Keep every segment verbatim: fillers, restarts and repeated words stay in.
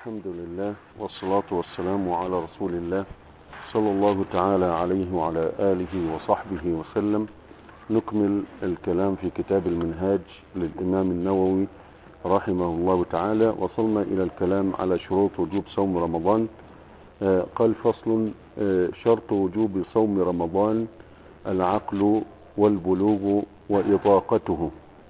الحمد لله والصلاة والسلام على رسول الله صلى الله تعالى عليه وعلى آله وصحبه وسلم. نكمل الكلام في كتاب المنهاج للإمام النووي رحمه الله تعالى. وصلنا إلى الكلام على شروط وجوب صوم رمضان. آه قال فصل: آه شرط وجوب صوم رمضان العقل والبلوغ وإطاقته.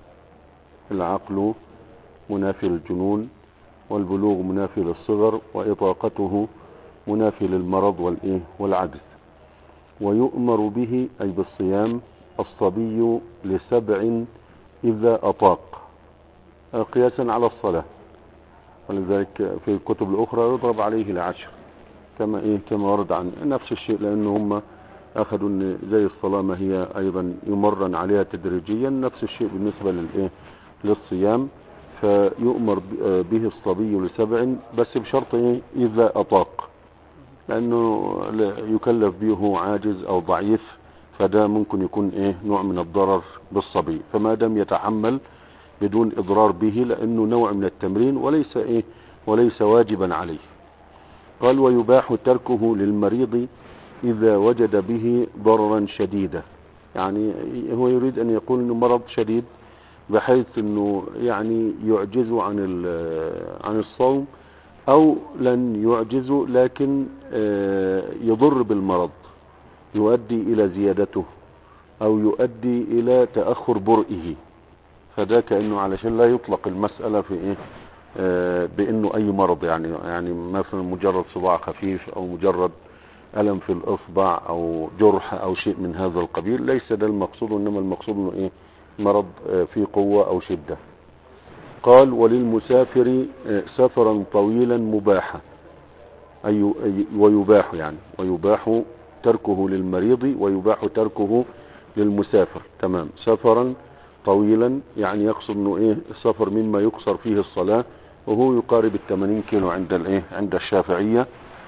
العقل منافي للجنون، والبلوغ منافي للصغر، وإطاقته منافي للمرض والإيه والعجز. ويؤمر به أي بالصيام الصبي لسبع إذا أطاق، قياسا على الصلاة، ولذلك في الكتب الأخرى يضرب عليه لعشر كما إيه كما ورد عن نفس الشيء، لأن هم أخذوا إن زي الصلاة ما هي أيضا يمرن عليها تدريجيا، نفس الشيء بالنسبة للإيه للصيام. فيؤمر به الصبي لسبع، بس بشرط إيه إذا أطاق، لأنه يكلف به عاجز أو ضعيف، فده ممكن يكون إيه نوع من الضرر بالصبي. فما دام يتحمل بدون إضرار به، لأنه نوع من التمرين وليس إيه وليس واجبا عليه. قال: ويباح تركه للمريض إذا وجد به ضررا شديدا. يعني هو يريد أن يقول إنه مرض شديد بحيث انه يعني يعجزه عن عن الصوم، او لن يعجزه لكن يضر بالمرض، يؤدي الى زيادته او يؤدي الى تأخر برئه. فده كأنه علشان لا يطلق المسألة في ايه بانه اي مرض، يعني يعني مثلا مجرد صداع خفيف او مجرد ألم في الاصبع او جرح او شيء من هذا القبيل، ليس ده المقصود، انما المقصود انه ايه مرض في قوة او شدة. قال: وللمسافر سفرا طويلا مباحا، أي ويباح يعني ويباح تركه للمريض ويباح تركه للمسافر. تمام. سفرا طويلا يعني يقصد انه ايه السفر مما يقصر فيه الصلاة، وهو يقارب الثمانين كيلو عند الايه عند الشافعية.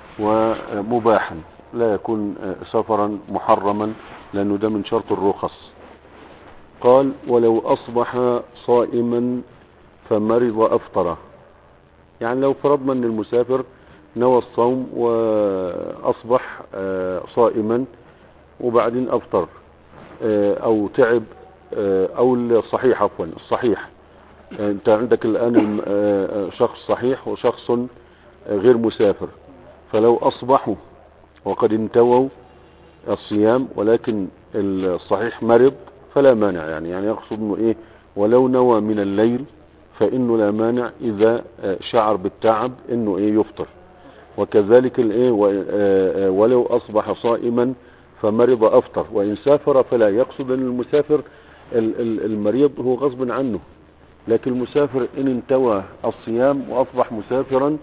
ومباحا لا يكون سفرا محرما، لانه ده من شرط الرخص. قال: ولو أصبح صائما فمرض أفطر. يعني لو فرضنا أن المسافر نوى الصوم وأصبح صائما وبعدين أفطر، أو تعب، أو الصحيح عفوا الصحيح أنت عندك الآن شخص صحيح وشخص غير مسافر، فلو أصبحوا وقد انتووا الصيام ولكن الصحيح مرض فلا مانع. يعني يعني يقصد انه ايه ولو نوى من الليل فانه لا مانع اذا شعر بالتعب انه ايه يفطر. وكذلك الايه ولو اصبح صائما فمرض افطر. وان سافر فلا، يقصد ان المسافر المريض هو غصب عنه، لكن المسافر ان انتوى الصيام واصبح مسافرا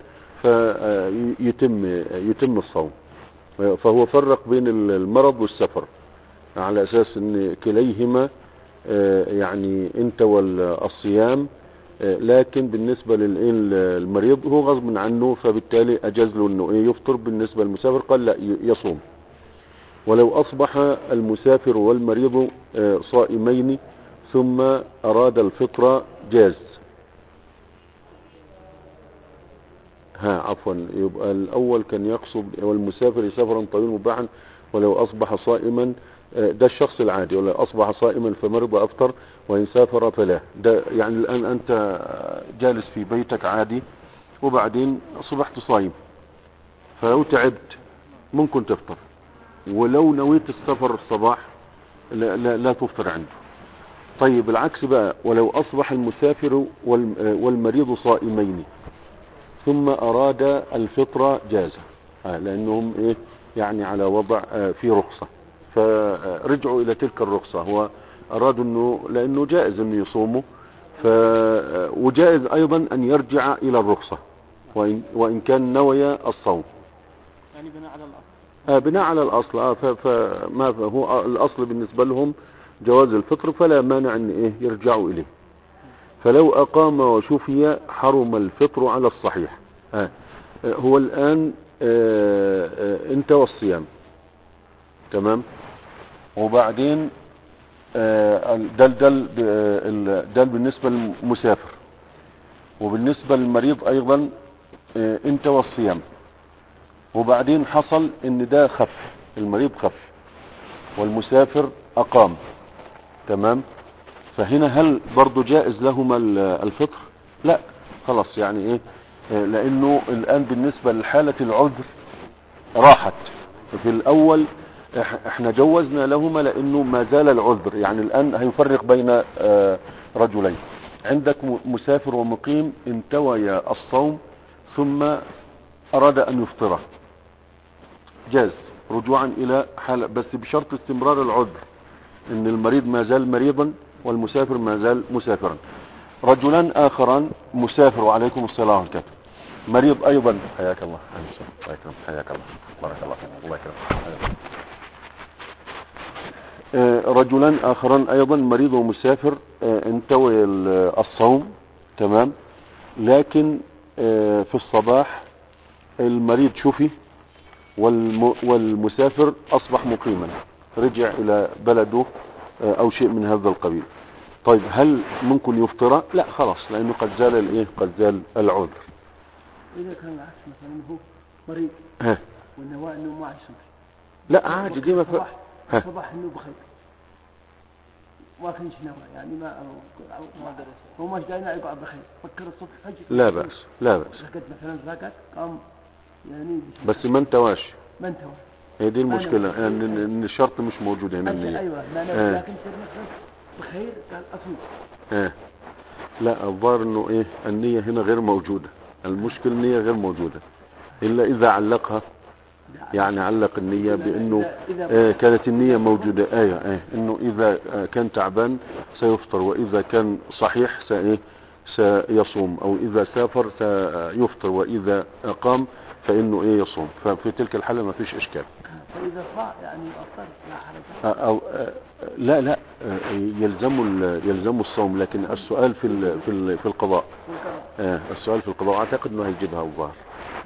فيتم يتم الصوم. فهو فرق بين المرض والسفر على اساس ان كليهما يعني انتوى الصيام، لكن بالنسبة للمريض هو غصب عنه، فبالتالي اجاز له انه يفطر. بالنسبة للمسافر قال لا يصوم. ولو اصبح المسافر والمريض صائمين ثم اراد الفطر جاز. ها عفوا يبقى الاول كان يقصد والمسافر سفرا طويلا مباحا ولو اصبح صائما، ده الشخص العادي. ولو اصبح صائما فمرض افطر، وان سافر فلا. ده يعني الان انت جالس في بيتك عادي وبعدين صبحت صايم، فلو تعبت ممكن تفطر، ولو نويت السفر الصباح لا, لا, لا تفطر عنده. طيب العكس بقى، ولو اصبح المسافر والمريض صائمين ثم اراد الفطر جاز، لانهم ايه يعني على وضع في رخصة، فرجعوا الى تلك الرخصة. هو ارادوا انه لانه جائز انه يصوموا، ف وجائز ايضا ان يرجع الى الرخصة وان, وإن كان نوي الصوم، يعني بناء على الاصل. آه بناء على الاصل. آه فما هو الاصل بالنسبة لهم جواز الفطر، فلا مانع ان ايه يرجعوا اليه. فلو اقام وشفي حرم الفطر على الصحيح. آه هو الان آه آه انتوى الصيام، تمام، وبعدين دل دل دل بالنسبة للمسافر، وبالنسبة للمريض ايضا اه انت والصيام، وبعدين حصل ان ده خف، المريض خف والمسافر اقام، تمام. فهنا هل برضو جائز لهما الفطر؟ لا خلاص، يعني ايه، اه لانه الان بالنسبة لحالة العذر راحت. في الاول احنا جوزنا لهما لانه ما زال العذر، يعني الان هيفرق بين اه رجلين. عندك مسافر ومقيم انتويا الصوم ثم اراد ان يفطره، جاز رجوعا الى حالة، بس بشرط استمرار العذر، ان المريض ما زال مريضا والمسافر ما زال مسافرا. رجلان اخران، مسافر وعليكم السلام عليكم، مريض ايضا، حياك الله، الله يكرمك، حياك الله، بارك الله فيك، الله يكرمك. رجلان اخران ايضا مريض ومسافر انتوي الصوم، تمام، لكن في الصباح المريض شفي والمسافر اصبح مقيما، رجع الى بلده او شيء من هذا القبيل. طيب هل ممكن يفطر؟ لا خلاص، لانه قد زال الايه، قد زال العذر. اذا كان العكس مثلا هو مريض ها والنواء انه ما يصوم، لا عادي، دي ما صباح صباح انه بخير ما كانش نوى، يعني ما ما درس هو مش دايما يقعد بخير، فكر الصبح فجر لا بأس، لا بأس، ركعت مثلا ركعت قام يعني بس ما انتواش، ما انتوى. هي دي المشكلة، ان ان الشرط مش موجود هنا النية. ايوه ما نوى، لكن صار مثلا بخير قال اصوم. اه لا، الظاهر انه ايه، النية هنا غير موجودة، المشكلة النية غير موجودة الا اذا علقها، يعني علق النية بانه آه كانت النية موجودة، ايه ايه انه اذا آه كان تعبان سيفطر، واذا كان صحيح سايه سيصوم، او اذا سافر سيفطر، واذا اقام فانه ايه يصوم. ففي تلك الحالة ما فيش اشكال. فاذا صاع يعني افطر لا حرج. او آه لا لا آه يلزم يلزم الصوم، لكن السؤال في ال في ال في القضاء. آه السؤال في القضاء، اعتقد انه هيجيبها الظاهر.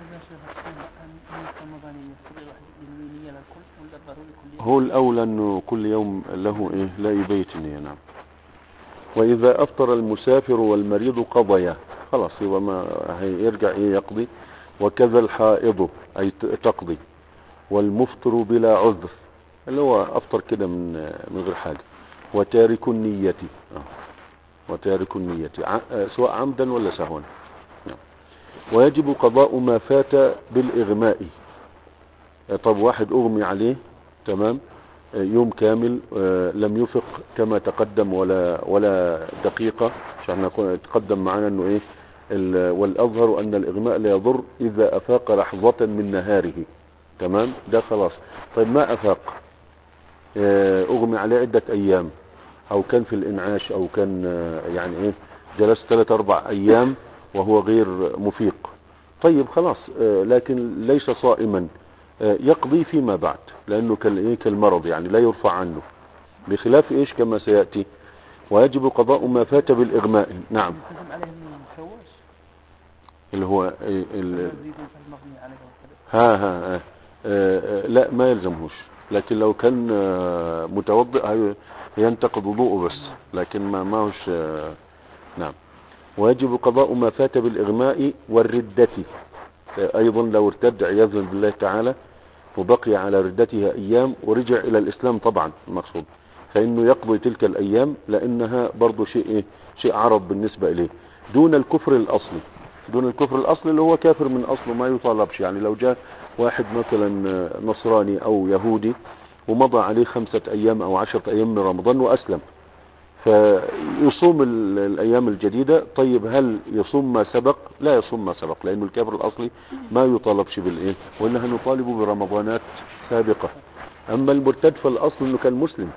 هو الاولى انه كل يوم له ايه، لا يبيت النية، نعم. واذا افطر المسافر والمريض قضيا، خلاص يبقى ما هيرجع ايه يقضي. وكذا الحائض اي تقضي، والمفطر بلا عذر اللي هو افطر كده من من غير حاجة، وتارك النية وتارك النية سواء عمدا ولا سهوا. ويجب قضاء ما فات بالاغماء. طب واحد اغمي عليه، تمام، يوم كامل لم يفق كما تقدم ولا ولا دقيقة، عشان تقدم معنا انه ايه، والاظهر ان الاغماء لا يضر اذا افاق لحظة من نهاره، تمام، ده خلاص. طيب ما افاق، اغمي عليه عدة ايام، او كان في الانعاش، او كان يعني ايه جلس ثلاث اربع ايام وهو غير مفيق، طيب خلاص، لكن ليس صائما، يقضي فيما بعد، لانه كالمرض يعني لا يرفع عنه، بخلاف ايش كما سيأتي. ويجب قضاء ما فات بالاغماء. نعم. اللي هو ال... ها ها, ها. آه لا ما يلزمهوش، لكن لو كان متوضئ ينتقض وضوءه بس، لكن ما ما هوش. نعم. ويجب قضاء ما فات بالاغماء والردة ايضا، لو ارتد عياذا بالله تعالى وبقي على ردتها ايام ورجع الى الاسلام، طبعا المقصود فانه يقضي تلك الايام، لانها برضو شيء ايه، شيء عرض بالنسبة اليه، دون الكفر الاصلي. دون الكفر الاصلي اللي هو كافر من اصله ما يطالبش. يعني لو جاء واحد مثلا نصراني او يهودي ومضى عليه خمسة ايام او عشرة ايام من رمضان واسلم، فيصوم الايام الجديدة، طيب هل يصوم ما سبق؟ لا يصوم ما سبق، لانه الكافر الاصلي ما يطالبش بالايه، وانها نطالب برمضانات سابقة. اما المرتد فالاصل انه كان مسلم.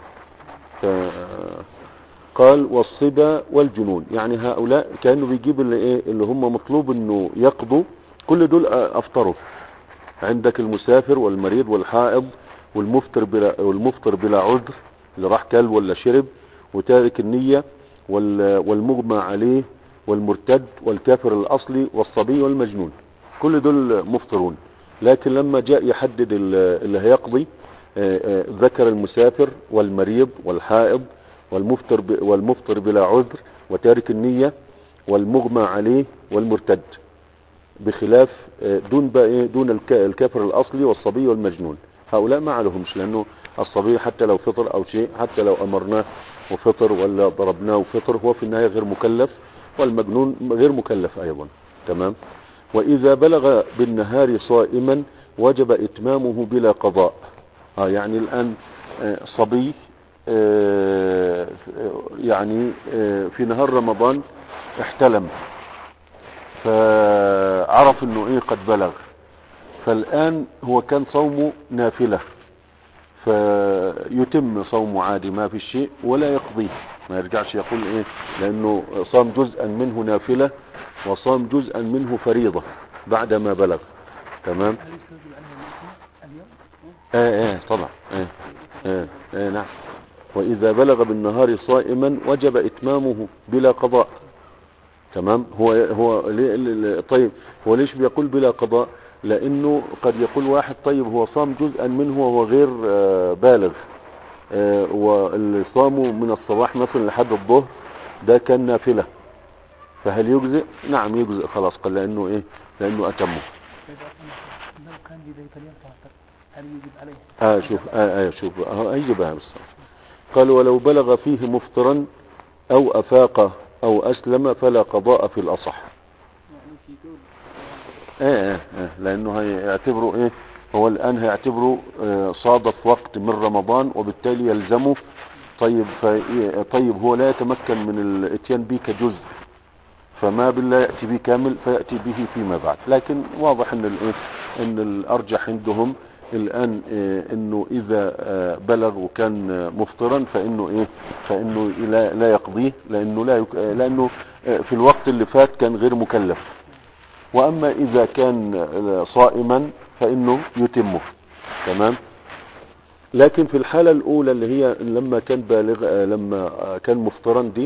قال والصبا والجنون، يعني هؤلاء كانوا بيجيب اللي ايه، اللي هم مطلوب انه يقضوا، كل دول افطروا. عندك المسافر والمريض والحائض والمفطر بلا والمفطر بلا عذر، اللي راح كل ولا شرب، وتارك النية والمغمى عليه والمرتد والكافر الاصلي والصبي والمجنون، كل دول مفطرون. لكن لما جاء يحدد اللي هيقضي، ذكر المسافر والمريض والحائض والمفطر والمفطر بلا عذر وتارك النية والمغمى عليه والمرتد. بخلاف دون بقى ايه دون الكافر الاصلي والصبي والمجنون. هؤلاء ما عليهمش، لانه الصبي حتى لو فطر او شيء، حتى لو امرناه وفطر ولا ضربناه وفطر، هو في النهاية غير مكلف، والمجنون غير مكلف ايضا. تمام. واذا بلغ بالنهار صائما وجب اتمامه بلا قضاء. اه يعني الان صبي يعني في نهار رمضان احتلم، فعرف انه ايه قد بلغ، فالان هو كان صومه نافلة، فيتم صومه عادي ما في شيء ولا يقضيه، ما يرجعش يقول ايه، لانه صام جزءا منه نافلة وصام جزءا منه فريضة بعد ما بلغ. تمام. اه اه طبعا اه اه اه نعم. واذا بلغ بالنهار صائما وجب اتمامه بلا قضاء. تمام. هو هو ليه طيب هو ليش بيقول بلا قضاء؟ لانه قد يقول واحد طيب هو صام جزءا منه وهو غير آه بالغ، آه واللي صامه من الصباح مثلا لحد الظهر ده كان نافلة، فهل يجزئ؟ نعم يجزئ خلاص، قال لانه ايه، لانه اتمه. لو كان بذلك اليوم فاطر هل يجب عليه؟ اه شوف اه اه شوف اه يجبها بس. قال ولو بلغ فيه مفطرا او افاق او اسلم فلا قضاء في الاصح. ايه ايه ايه لانه هيعتبروا ايه، هو الان هيعتبروا اه صادف وقت من رمضان وبالتالي يلزمه. طيب طيب هو لا يتمكن من الاتيان به كجزء، فما بالله يأتي به كامل فيأتي به فيما بعد. لكن واضح ان الايه ان الارجح عندهم الان إيه انه اذا اه بلغ وكان مفطرا فانه ايه فانه لا, لا يقضيه، لانه لا يك... لانه في الوقت اللي فات كان غير مكلف. واما اذا كان صائما فانه يتمه. تمام. لكن في الحالة الاولى اللي هي لما كان بالغ لما كان مفطرا دي،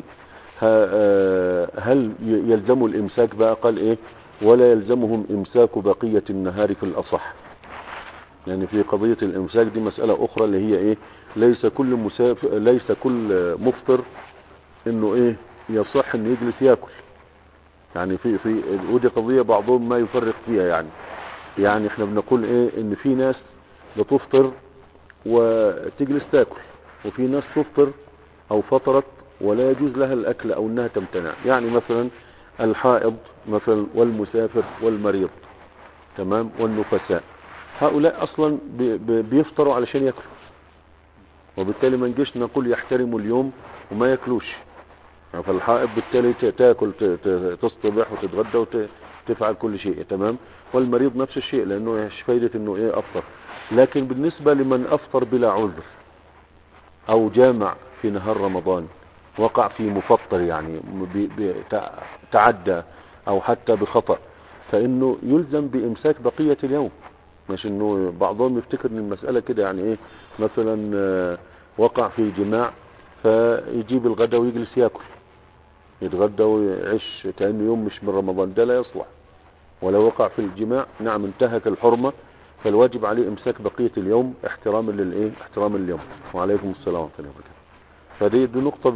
هل يلزم الامساك بقى؟ قال ايه ولا يلزمهم امساك بقية النهار في الاصح. يعني في قضية الامساك دي مسألة اخرى اللي هي ايه، ليس كل مسافر ليس كل مفطر انه ايه يصح انه يجلس ياكل. يعني في في ودي قضية بعضهم ما يفرق فيها. يعني يعني احنا بنقول ايه ان في ناس بتفطر وتجلس تاكل، وفي ناس تفطر او فطرت ولا يجوز لها الاكل او انها تمتنع. يعني مثلا الحائض مثلا والمسافر والمريض، تمام، والنفساء، هؤلاء اصلا بي بي بيفطروا علشان ياكلوا، وبالتالي ما نجيش نقول يحترموا اليوم وما ياكلوش. فالحائض بالتالي تاكل تصطبح وتتغدى وتفعل كل شيء. تمام. والمريض نفس الشيء، لانه ايش فايدة انه ايه افطر. لكن بالنسبة لمن افطر بلا عذر او جامع في نهار رمضان، وقع في مفطر يعني تعدى او حتى بخطأ، فانه يلزم بامساك بقية اليوم. مش انه بعضهم يفتكر ان المسألة كده، يعني ايه مثلا وقع في جماع فيجيب الغداء ويجلس ياكل يتغدى ويعيش كأنه يوم مش من رمضان، ده لا يصلح. ولو وقع في الجماع نعم انتهك الحرمة، فالواجب عليه امساك بقية اليوم احتراما للايه احتراما اليوم. وعليكم السلام ورحمة الله وبركاته. فدي دي نقطة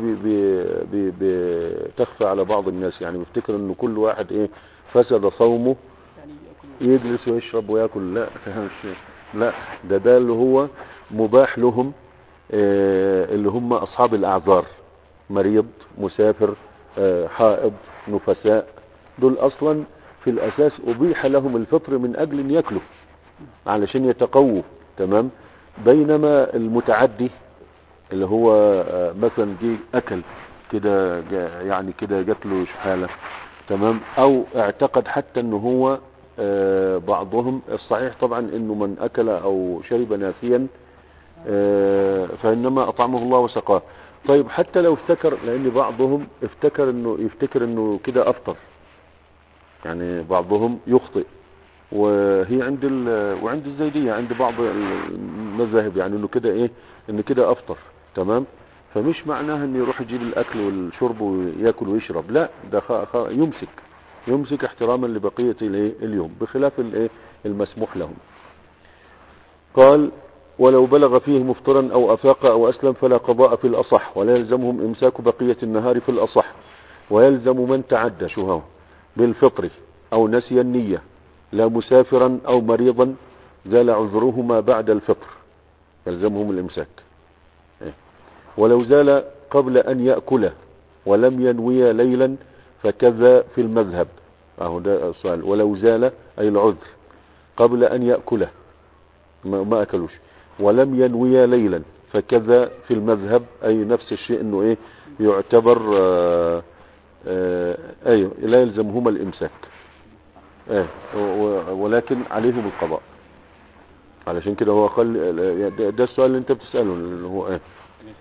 بتخفى على بعض الناس، يعني بيفتكر انه كل واحد ايه فسد صومه يجلس ويشرب وياكل. لا لا ده ده اللي هو مباح لهم، اه اللي هم اصحاب الاعذار، مريض، مسافر، اه حائض، نفساء، دول اصلا في الاساس ابيح لهم الفطر من اجل ان ياكلوا علشان يتقووا. تمام. بينما المتعدي اللي هو اه مثلا جه اكل كده يعني كده جات له شحاله، تمام، او اعتقد حتى انه هو اه بعضهم الصحيح طبعا انه من اكل او شرب ناسيا اه فانما اطعمه الله وسقاه. طيب حتى لو افتكر، لان بعضهم افتكر انه يفتكر انه كده افطر، يعني بعضهم يخطئ، وهي عند وعند الزيدية عند بعض المذاهب يعني انه كده ايه انه كده افطر. تمام. فمش معناها انه يروح يجيب الاكل والشرب وياكل ويشرب، لا ده خ... خ... يمسك يمسك احتراما لبقية الايه اليوم، بخلاف الايه المسموح لهم. قال ولو بلغ فيه مفطرا او افاق او اسلم فلا قضاء في الاصح، ولا يلزمهم امساك بقية النهار في الاصح، ويلزم من تعدى شو هو بالفطر أو نسي النية لا مسافرا أو مريضا زال عذرهما بعد الفطر يلزمهم الإمساك. ولو زال قبل أن يأكله ولم ينوي ليلا فكذا في المذهب. أهو ده السؤال. ولو زال أي العذر قبل أن يأكله ما أكلوش ولم ينوي ليلا فكذا في المذهب، أي نفس الشيء أنه إيه يعتبر آآ آآ أيوه لا يلزمهما الإمساك. ايه ولكن عليهم القضاء. علشان كده هو قال ده, ده السؤال اللي انت بتسأله اللي هو ايه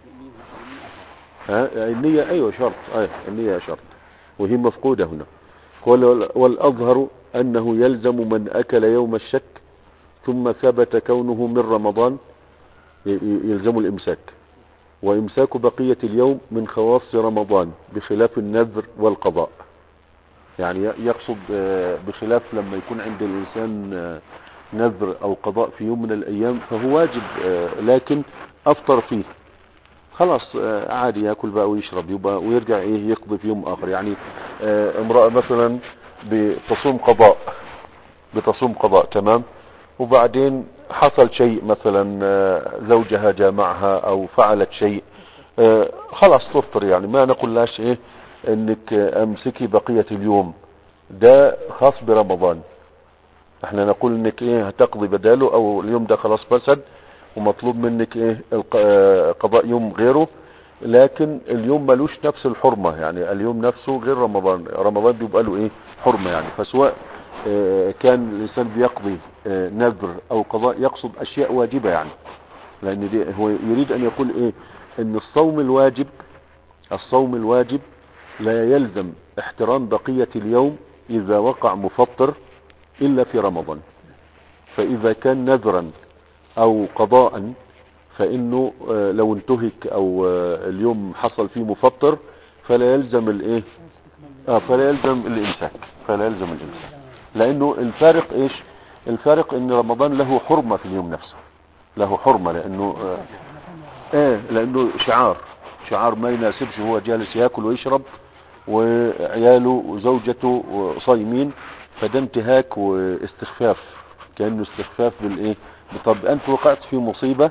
ها النية. ايوه شرط. ايه النية شرط وهي مفقودة هنا. والأظهر أنه يلزم من أكل يوم الشك ثم ثبت كونه من رمضان يلزم الإمساك، وإمساك بقية اليوم من خواص رمضان بخلاف النذر والقضاء. يعني يقصد بخلاف لما يكون عند الإنسان نذر أو قضاء في يوم من الأيام فهو واجب لكن أفطر فيه خلاص عادي يأكل بقى ويشرب يبقى ويرجع إيه يقضي في يوم آخر. يعني امرأة مثلا بتصوم قضاء بتصوم قضاء تمام، وبعدين حصل شيء مثلا زوجها جامعها أو فعلت شيء خلاص تفطر. يعني ما نقول لاش إيه انك امسكي بقية اليوم، ده خاص برمضان. احنا نقول انك ايه هتقضي بداله او اليوم ده خلاص فسد ومطلوب منك ايه قضاء يوم غيره، لكن اليوم ملوش نفس الحرمة. يعني اليوم نفسه غير رمضان. رمضان بيبقى له ايه حرمة. يعني فسواء اه كان الانسان بيقضي اه نذر او قضاء يقصد اشياء واجبة. يعني لان دي هو يريد ان يقول ايه ان الصوم الواجب الصوم الواجب لا يلزم احترام بقية اليوم إذا وقع مفطر إلا في رمضان. فإذا كان نذرا أو قضاء فإنه لو انتهك أو اليوم حصل فيه مفطر فلا يلزم الإيه آه فلا يلزم الإمساك فلا يلزم الإمساك لأنه الفارق إيش الفارق إن رمضان له حرمة في اليوم نفسه، له حرمة لأنه آه إيه لأنه شعار شعار ما يناسبش هو جالس يأكل ويشرب وعياله وزوجته صايمين، فده انتهاك واستخفاف كأنه استخفاف بالايه. طب انت وقعت في مصيبة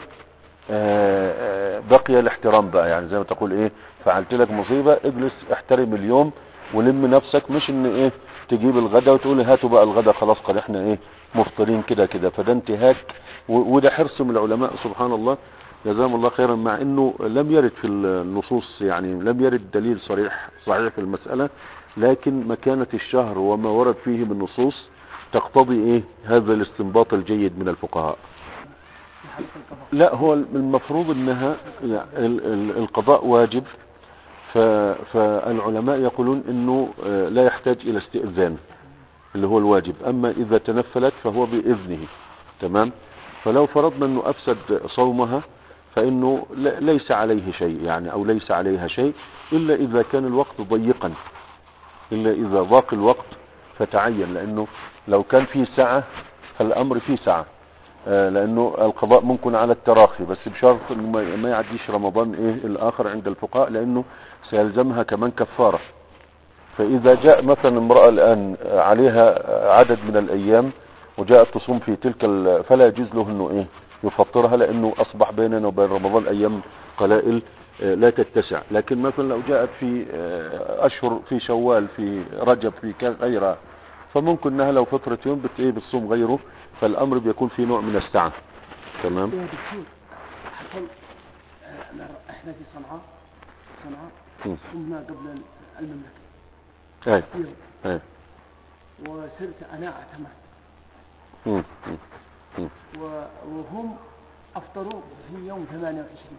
بقي الاحترام بقى. يعني زي ما تقول ايه فعلت لك مصيبة اجلس احترم اليوم ولم نفسك، مش ان ايه تجيب الغداء وتقول هاتوا بقى الغداء خلاص قد احنا ايه مفطرين كده كده. فده انتهاك وده حرص من العلماء سبحان الله جزاهم الله خيرا، مع انه لم يرد في النصوص يعني لم يرد دليل صريح صحيح في المسألة، لكن مكانة الشهر وما ورد فيه من نصوص تقتضي ايه هذا الاستنباط الجيد من الفقهاء. لا هو المفروض انها القضاء واجب، فالعلماء يقولون انه لا يحتاج الى استئذان اللي هو الواجب، اما اذا تنفلت فهو باذنه تمام. فلو فرضنا انه افسد صومها فانه ليس عليه شيء يعني او ليس عليها شيء الا اذا كان الوقت ضيقا، الا اذا ضاق الوقت فتعين. لانه لو كان فيه سعة فالامر فيه سعة، لانه القضاء ممكن على التراخي بس بشرط انه ما يعديش رمضان ايه الاخر عند الفقهاء لانه سيلزمها كمان كفارة. فاذا جاء مثلا امرأة الان عليها عدد من الايام وجاءت تصوم في تلك فلا يجوز له انه ايه يفطرها، لانه اصبح بيننا وبين رمضان ايام قلائل لا تتسع. لكن مثلا لو جاءت في اشهر في شوال في رجب في غيرها فممكن انها لو فطرت يوم بت ايه بتصوم غيره، فالامر بيكون في نوع من السعة تمام. يا دكتور حصل احنا في صنعاء صنعاء صمنا قبل المملكة اي اي وصرت انا اعتمد مم. وهم افطروا في يوم ثمانية وعشرين.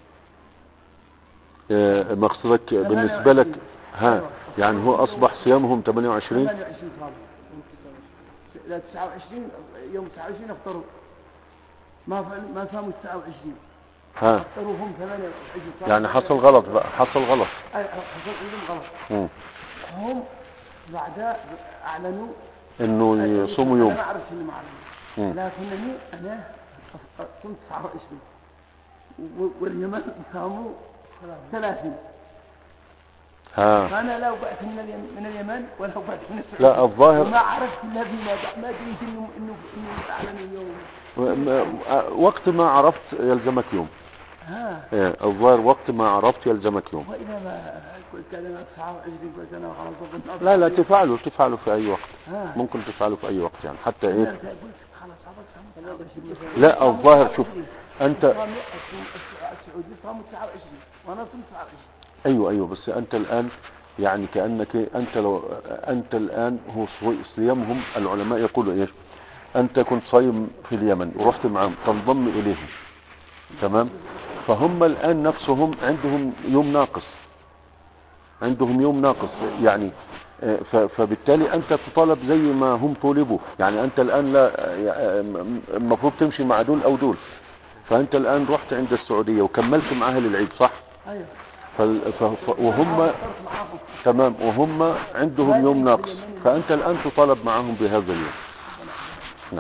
اه مقصدك بالنسبة لك ها يعني هو اصبح صيامهم ثمانية وعشرين ثمانية وعشرين لا تسعة وعشرين يوم تسعة وعشرين افطروا ما ما صاموا تسعة وعشرين ها افطروا هم ثمانية وعشرين يعني حصل غلط بقى حصل غلط اي حصل عندهم غلط. مم. هم بعدها اعلنوا انه يصوموا يوم. انا ما اعرف انه ما اعرف لكنني انا صمت تسعة وعشرين واليمن صاموا ثلاثين. ها. فأنا لو بعت من اليمن من اليمن ولا بعت من السعودية لا الظاهر وما عرفت إلا فيما بعد ما أدري إنه إنه إنه أعلن اليوم. وقت ما عرفت يلزمك يوم. ها. إيه الظاهر وقت ما عرفت يلزمك يوم. وإذا ما قلت أنا تسعة وعشرين قلت أنا خلاص. لا لا تفعله تفعله في أي وقت. ها. ممكن تفعله في أي وقت يعني حتى إيه. خلاص لا الظاهر شوف أنت. السعودي صاموا تسعة وعشرين وأنا صمت تسعة وعشرين. أيوة أيوة بس أنت الآن يعني كأنك أنت لو أنت الآن هو صيامهم العلماء يقولوا إيش أنت كنت صايم في اليمن ورحت معهم تنضم إليهم تمام فهم الآن نفسهم عندهم يوم ناقص عندهم يوم ناقص يعني فبالتالي أنت تطالب زي ما هم طولبوا يعني أنت الآن لا المفروض تمشي مع دول أو دول فأنت الآن رحت عند السعودية وكملت معها للعيد صح؟ أيوة. ف... وهم تمام وهم عندهم يوم ناقص فأنت الآن تطالب معهم بهذا اليوم. نعم.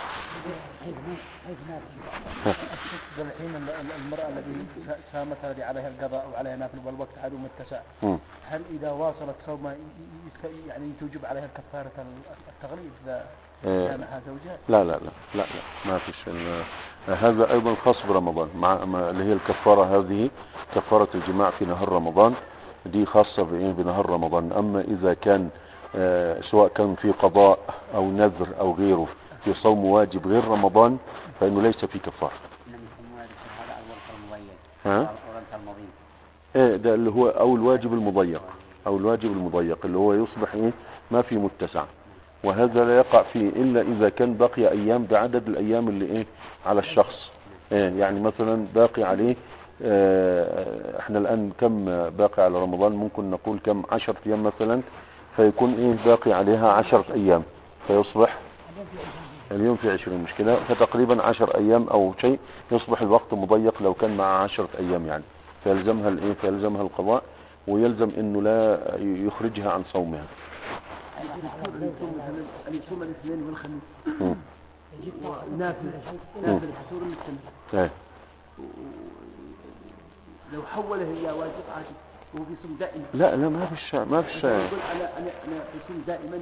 الحين المرأة التي سامت هذه عليها القضاء أو عليها نافل والوقت عدو متسع هل إذا واصلت صوم يعني توجب عليها الكفارة التغليظ إذا سامحها زوجها؟ لا لا لا لا لا ما فيش هذا أيضا خاص برمضان مع اللي هي الكفارة هذه كفارة الجماع في نهار رمضان دي خاصة بنهار رمضان. أما إذا كان سواء كان في قضاء أو نذر أو غيره في صوم واجب غير رمضان فإنه ليس في كفارة. ها؟ ايه ده اللي هو او الواجب المضيق او الواجب المضيق اللي هو يصبح ايه ما في متسع وهذا لا يقع فيه الا اذا كان باقي ايام بعدد الايام اللي ايه على الشخص. ايه يعني مثلا باقي عليه اه احنا الان كم باقي على رمضان ممكن نقول كم عشرة ايام مثلا فيكون ايه باقي عليها عشرة ايام فيصبح اليوم في عشرين مش كده فتقريبا عشر ايام او شيء يصبح الوقت مضيق لو كان مع عشرة ايام يعني فيلزمها الايه فيلزمها القضاء ويلزم انه لا يخرجها عن صومها. اليوم الاثنين والخميس نافل نافل حصور المستمر لو حوله الى واجب عادي وهو بيصوم دائما. لا لا ما فيش ما فيش انا انا انا بصوم دائما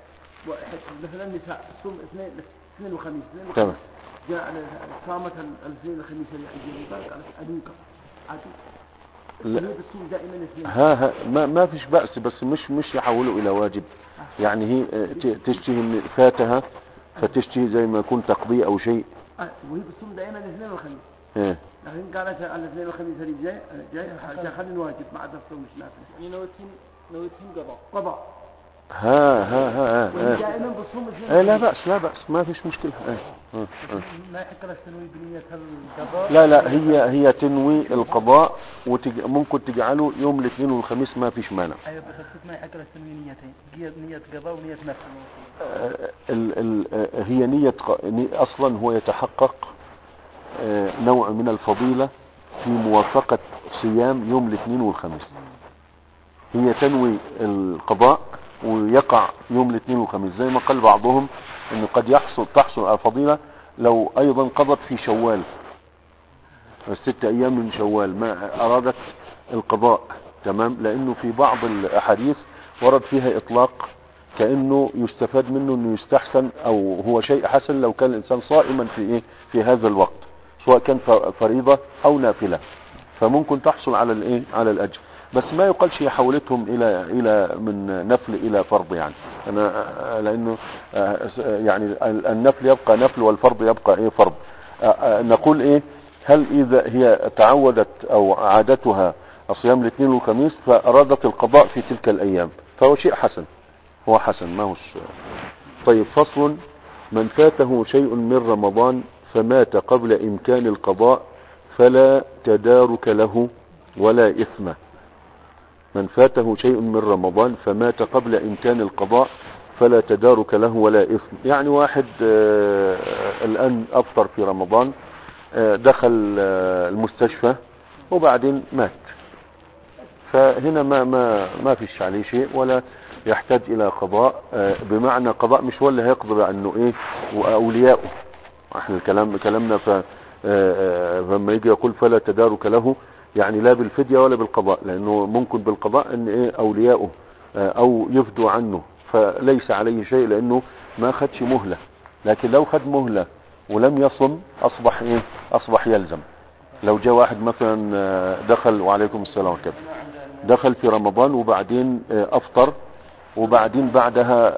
مثلا النساء تصوم اثنين اثنين وخميس اثنين وخميس جاء صامت الاثنين والخميس اللي عندي بارك على ابوك عادي لا بتصوم دائما اثنين ها ها ما ما فيش بأس بس مش مش يحولوا الى واجب يعني هي تشتهي فاتها فتشتهي زي ما يكون تقضي او شيء اه وهي بتصوم دائما الاثنين والخميس ايه لكن قالت الاثنين والخميس اللي جاي جاي خلينا واجب ما عاد تصوم مش نافل يعني نويتين نويتين قضاء قضاء ها ها ها ها دائما بتصوم ايه لا بأس لا بأس ما فيش مشكلة ايه اه اه ما يحق لك تنوي بنية القضاء لا لا هي هي تنوي القضاء وممكن تجعله يوم الاثنين والخميس ما فيش مانع. ايوه بس ما يحق لك تنوي نيتين نية قضاء ونية نفل. اه ال ال هي نية اصلا هو يتحقق اه نوع من الفضيلة في موافقة صيام يوم الاثنين والخميس. هي تنوي القضاء ويقع يوم الاثنين والخميس زي ما قال بعضهم انه قد يحصل تحصل الفضيلة لو ايضا قضت في شوال الست ايام من شوال ما ارادت القضاء تمام لانه في بعض الاحاديث ورد فيها اطلاق كأنه يستفاد منه انه يستحسن او هو شيء حسن لو كان الانسان صائما في ايه في هذا الوقت سواء كان فريضة او نافلة فممكن تحصل على الايه على الاجر بس ما يقالش هي حولتهم الى الى من نفل الى فرض يعني انا لانه يعني النفل يبقى نفل والفرض يبقى ايه فرض. نقول ايه هل اذا هي تعودت او عادتها الصيام الاثنين والخميس فارادت القضاء في تلك الايام فهو شيء حسن هو حسن ما هوش. طيب فصل من فاته شيء من رمضان فمات قبل امكان القضاء فلا تدارك له ولا اثم. من فاته شيء من رمضان فمات قبل امكان القضاء فلا تدارك له ولا اثم. يعني واحد الان افطر في رمضان دخل المستشفى وبعدين مات فهنا ما ما ما فيش عليه شيء ولا يحتاج الى قضاء بمعنى قضاء مش هو اللي هيقضي عنه ايه واولياؤه احنا الكلام كلامنا ف فلما يجي يقول فلا تدارك له يعني لا بالفدية ولا بالقضاء، لانه ممكن بالقضاء ان ايه اولياؤه او يفدوا عنه فليس عليه شيء لانه ما خدش مهلة. لكن لو خد مهلة ولم يصم اصبح ايه اصبح يلزم. لو جاء واحد مثلا دخل وعليكم السلام عليكم دخل في رمضان وبعدين افطر وبعدين بعدها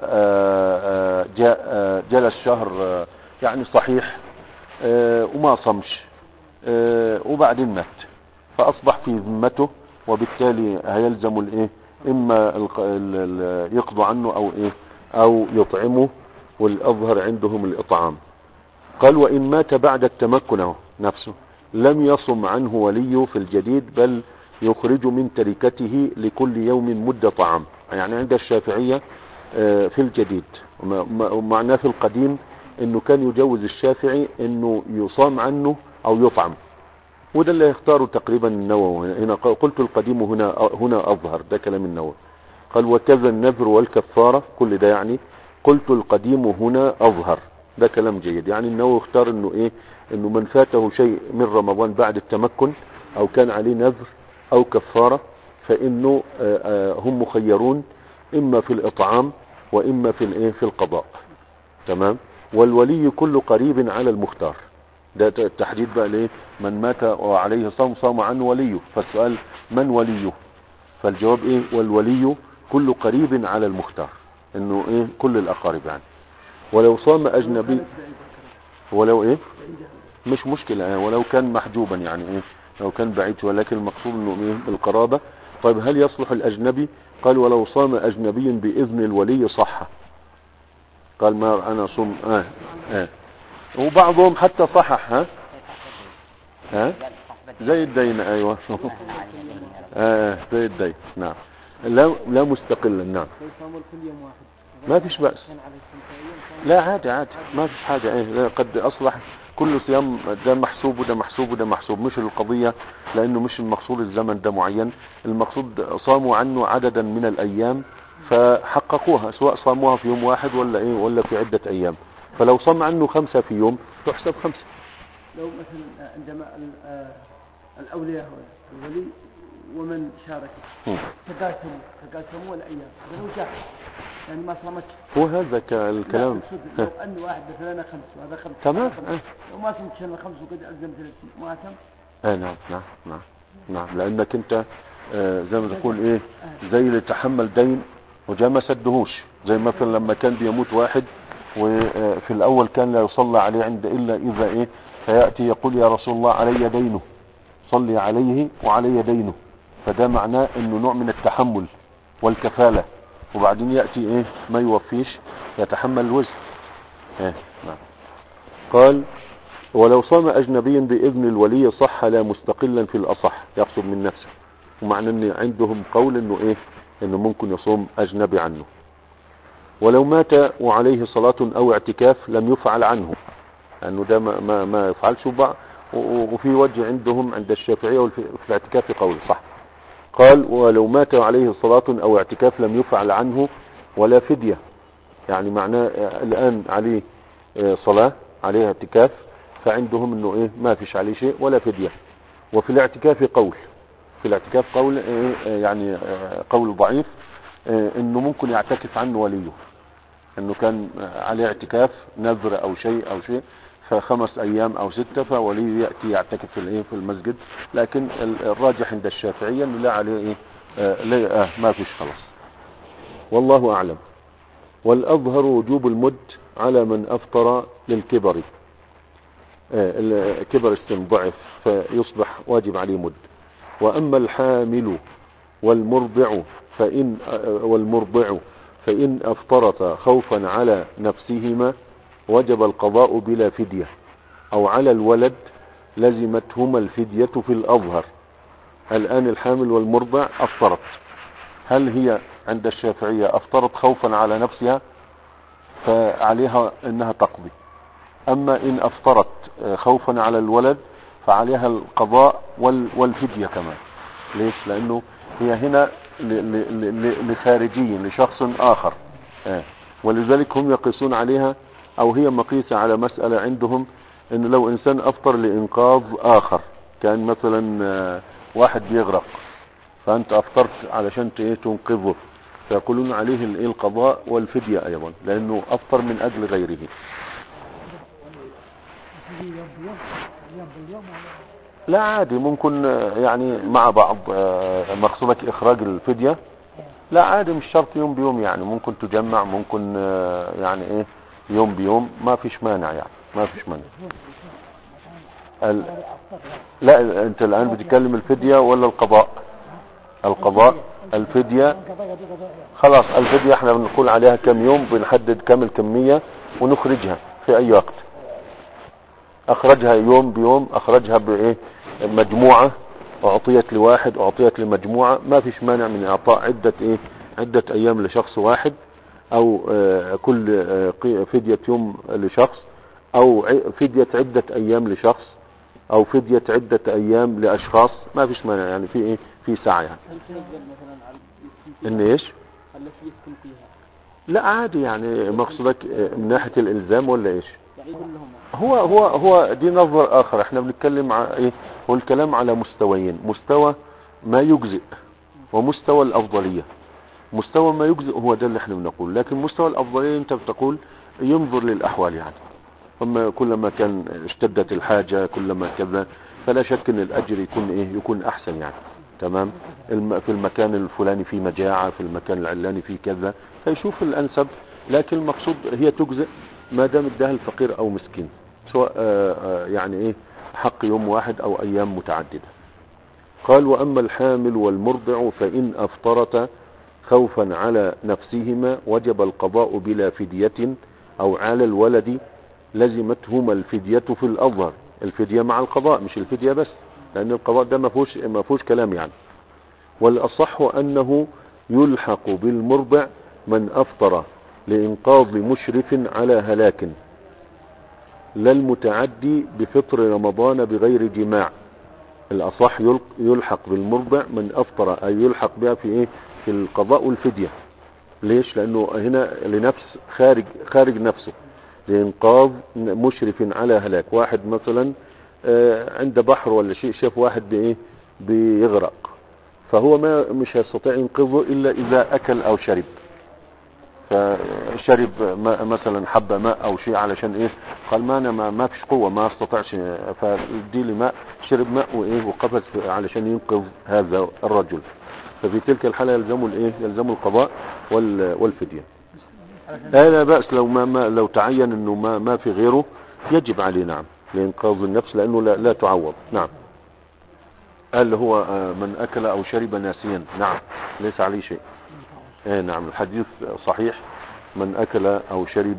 جاء جلس شهر يعني صحيح وما صمش وبعدين مات، فاصبح في ذمته وبالتالي هيلزم الايه اما يقضوا عنه او ايه او يطعمه، والاظهر عندهم الاطعام. قال وان مات بعد التمكن نفسه لم يصم عنه وليه في الجديد بل يخرج من تركته لكل يوم مدة طعام. يعني عند الشافعية في الجديد، ومعناه في القديم انه كان يجوز الشافعي انه يصام عنه او يطعم، وده اللي يختاره تقريبا النووي هنا. قلت القديم هنا هنا اظهر، ده كلام النووي. قال وكذا النذر والكفارة كل ده، يعني قلت القديم هنا اظهر، ده كلام جيد. يعني النووي اختار انه ايه انه من فاته شيء من رمضان بعد التمكن او كان عليه نذر او كفارة فانه هم مخيرون اما في الاطعام واما في الايه في القضاء. تمام. والولي كل قريب على المختار، ده التحديد بقى ليه من مات وعليه صوم صام عنه وليه. فالسؤال من وليه؟ فالجواب ايه والولي كل قريب على المختار، انه ايه كل الاقارب يعني. ولو صام اجنبي ولو ايه مش مشكلة، ولو كان محجوبا يعني ايه لو كان بعيد، ولكن المقصود انه ايه بالقرابة. طيب هل يصلح الاجنبي؟ قال ولو صام اجنبي باذن الولي صح. قال ما انا صوم اه اه وبعضهم حتى صحح ها ها زي الدين. ايوه اه زي الدين. نعم لا لا مستقلا. نعم ما فيش بأس. لا عادي عادي ما فيش حاجة. ايه قد اصلح كل صيام ده محسوب وده محسوب وده محسوب، مش القضية لانه مش المقصود الزمن ده معين، المقصود صاموا عنه عددا من الايام فحققوها، سواء صاموها في يوم واحد ولا ايه ولا في عدة ايام. فلو صام عنه خمسة في يوم تحسب خمسة. لو مثلا عندما الاولياء الولي ومن شارك تقاسموا تقاسموا الايام لو جاء يعني ما صامت، هو هذا الكلام. لو ان واحد مثلا خمس وهذا خمس تمام لو ما صمت شهر خمس وقد الزم ثلاثين ما تم. اه نعم نعم نعم نعم لانك انت آه زي ما تقول ايه زي اللي تحمل دين وجاء ما سدهوش. زي مثلا لما كان بيموت واحد وفي الاول كان لا يصلى عليه عند الا اذا ايه فياتي يقول يا رسول الله علي دينه صلي عليه وعلي دينه، فده معناه انه نوع من التحمل والكفالة. وبعدين يأتي ايه ما يوفيش يتحمل الوزن. ايه نعم. قال ولو صام اجنبيا باذن الولي صح لا مستقلا في الاصح، يقصد من نفسه. ومعنى ان عندهم قول انه ايه انه ممكن يصوم اجنبي عنه. ولو مات وعليه صلاة او اعتكاف لم يفعل عنه، لانه ده ما, ما, ما يفعلش. وفي وجه عندهم عند الشافعية وفي الاعتكاف قول صح. قال ولو مات عليه صلاة او اعتكاف لم يفعل عنه ولا فدية. يعني معناه الان عليه صلاة عليه اعتكاف فعندهم انه ايه ما فيش عليه شيء ولا فدية. وفي الاعتكاف قول في الاعتكاف قول إيه يعني قول ضعيف انه ممكن يعتكف عنه وليه، انه كان عليه اعتكاف نذر او شيء او شيء فخمس ايام او ستة فوليه يأتي يعتكف في الايه في المسجد. لكن الراجح عند الشافعية انه لا عليه ايه آه لا آه ما فيش خلاص. والله اعلم. والاظهر وجوب المد على من افطر للكبر، آه كبر السن ضعف فيصبح واجب عليه مد. واما الحامل والمرضع فان آه والمرضع فان افطرتا خوفا على نفسهما وجب القضاء بلا فدية، او على الولد لزمتهما الفدية في الاظهر. الان الحامل والمرضع افطرت، هل هي عند الشافعية افطرت خوفا على نفسها فعليها انها تقضي، اما ان افطرت خوفا على الولد فعليها القضاء والفدية كمان. ليش؟ لانه هي هنا لخارجي لشخص اخر، ولذلك هم يقيسون عليها او هي مقيسة على مسألة عندهم ان لو انسان افطر لانقاذ اخر، كان مثلا واحد بيغرق فانت افطرت علشان ايه تنقذه، فيقولون عليه الايه القضاء والفدية ايضا لانه افطر من اجل غيره. لا عادي ممكن يعني مع بعض مقصودك اخراج الفدية، لا عادي مش شرط يوم بيوم يعني، ممكن تجمع ممكن يعني ايه يوم بيوم ما فيش مانع يعني ما فيش مانع. ال... لا انت الان بتتكلم الفدية ولا القضاء؟ القضاء الفدية خلاص الفدية احنا بنقول عليها كم يوم، بنحدد كم الكمية ونخرجها في اي وقت. اخرجها يوم بيوم، اخرجها بايه مجموعة، اعطيت لواحد اعطيت لمجموعة، ما فيش مانع من اعطاء عدة ايه عدة ايام لشخص واحد، او اه كل اه فدية يوم لشخص، او فدية عدة ايام لشخص، او فدية عدة ايام لاشخاص، ما فيش مانع يعني في ايه في ساعة يعني. ان ايش؟ التي يسكن فيها لا عادي يعني مقصودك من ناحية الالزام ولا ايش؟ هو هو هو دي نظر اخر، احنا بنتكلم على ايه، هو الكلام على مستويين، مستوى ما يجزئ ومستوى الافضلية. مستوى ما يجزئ هو ده اللي احنا بنقول، لكن مستوى الافضلية انت بتقول ينظر للاحوال يعني، اما كلما كان اشتدت الحاجة كلما كذا، فلا شك ان الاجر يكون ايه يكون احسن يعني. تمام. في المكان الفلاني في مجاعة، في المكان العلاني في كذا، فيشوف الانسب، لكن المقصود هي تجزئ ما دام اداها الفقير او مسكين، سواء يعني ايه حق يوم واحد او ايام متعددة. قال واما الحامل والمرضع فان افطرتا خوفا على نفسهما وجب القضاء بلا فدية، او على الولد لزمتهما الفدية في الاظهر. الفدية مع القضاء مش الفدية بس، لان القضاء ده ما فيهوش ما فيهوش كلام يعني. والاصح انه يلحق بالمرضع من افطر لانقاذ مشرف على هلاك، لا المتعدي بفطر رمضان بغير جماع. الاصح يلحق بالمرضع من افطر، اي يلحق بها في ايه في القضاء والفدية. ليش؟ لانه هنا لنفس خارج خارج نفسه، لإنقاذ مشرف على هلاك. واحد مثلا عند بحر ولا شيء شاف واحد بايه بيغرق، فهو ما مش هيستطيع ينقذه الا اذا اكل او شرب، فشرب مثلا حبة ماء او شيء علشان ايه، قال ما انا ما, ما فيش قوة ما استطعش، فدي لي ماء، شرب ماء وايه وقفز علشان ينقذ هذا الرجل، ففي تلك الحالة يلزمه الايه يلزمه القضاء والفدية. لا لا بأس لو ما, ما لو تعين انه ما ما في غيره يجب عليه نعم لإنقاذ النفس، لانه لا, لا تعوض. نعم. قال هو من اكل او شرب ناسيا، نعم ليس عليه شيء. ايه نعم الحديث صحيح، من اكل او شرب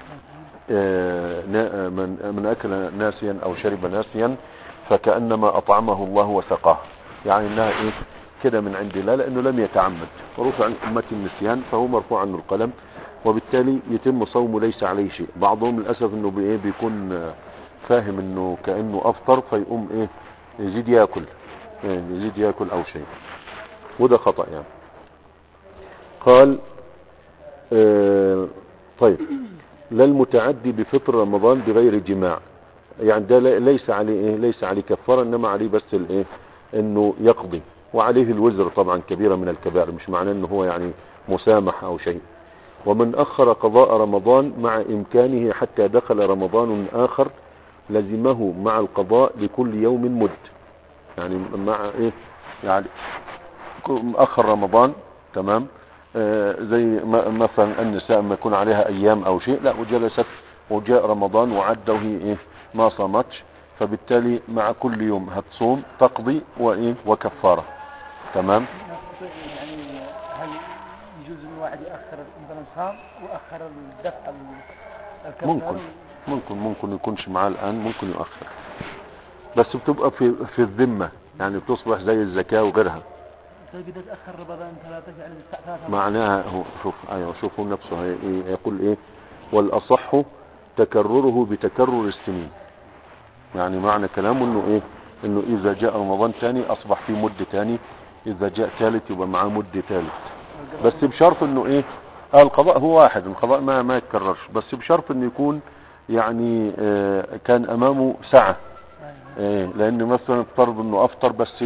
من من اكل ناسيا او شرب ناسيا فكأنما اطعمه الله وسقاه، يعني انها ايه كده من عند الله لانه لم يتعمد، ورفع عن امة النسيان فهو مرفوع عنه القلم، وبالتالي يتم صومه ليس عليه شيء. بعضهم للاسف انه بايه بيكون فاهم انه كأنه افطر فيقوم ايه يزيد ياكل، يعني يزيد ياكل او شيء، وده خطأ يعني. قال آه طيب لا المتعدي بفطر رمضان بغير جماع، يعني ده ليس عليه ايه ليس عليه كفارة، انما عليه بس الايه انه يقضي، وعليه الوزر طبعا كبيرة من الكبائر، مش معناه انه هو يعني مسامح او شيء. ومن اخر قضاء رمضان مع امكانه حتى دخل رمضان اخر لزمه مع القضاء لكل يوم مد، يعني مع ايه يعني مؤخر رمضان تمام. آه زي مثلا النساء ما يكون عليها ايام او شيء، لا وجلست وجاء رمضان وعده ايه ما صامتش، فبالتالي مع كل يوم هتصوم تقضي وايه وكفارة. تمام. يعني هل يجوز ان الواحد يأخر مثلا صام واخر الدفع الكفارة؟ ممكن ممكن ممكن يكونش معاه الان، ممكن يؤخر، بس بتبقى في في الذمة، يعني بتصبح زي الزكاة وغيرها. طيب إذا تأخر رمضان ثلاثة يعني ثلاثة معناها هو شوف ايوه شوفوا نفسه يقول ايه والاصح تكرره بتكرر السنين، يعني معنى كلامه انه ايه انه اذا جاء رمضان ثاني اصبح في مد ثاني، اذا جاء ثالث يبقى معاه مد ثالث، بس بشرط انه ايه آه القضاء هو واحد، القضاء ما ما يتكررش، بس بشرط انه يكون يعني آه كان امامه سعة. آه لان مثلا افترض انه افطر بس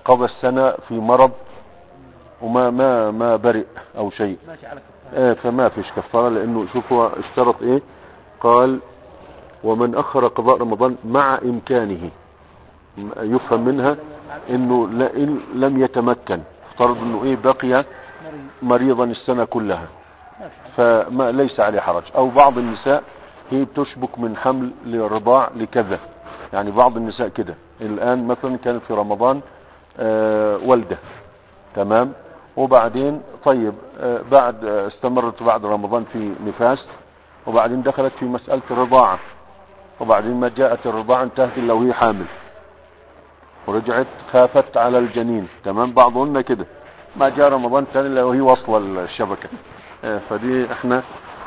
قضى السنة في مرض وما ما ما برئ او شيء ماشي على كفارة. آه فما فيش كفارة، لانه شوف هو اشترط ايه، قال ومن اخر قضاء رمضان مع امكانه، يفهم منها انه لئن لم يتمكن، افترض انه ايه بقي مريضا السنة كلها فما ليس عليه حرج. او بعض النساء هي بتشبك من حمل لرضاع لكذا، يعني بعض النساء كده الان مثلا كانت في رمضان آه والدة تمام، وبعدين طيب آه بعد آه استمرت بعد رمضان في نفاس، وبعدين دخلت في مسألة الرضاعة، وبعدين ما جاءت الرضاعة انتهت الا وهي حامل، ورجعت خافت على الجنين تمام، بعضهن كده ما جاء رمضان ثاني الا وهي واصله الشبكه. فدي احنا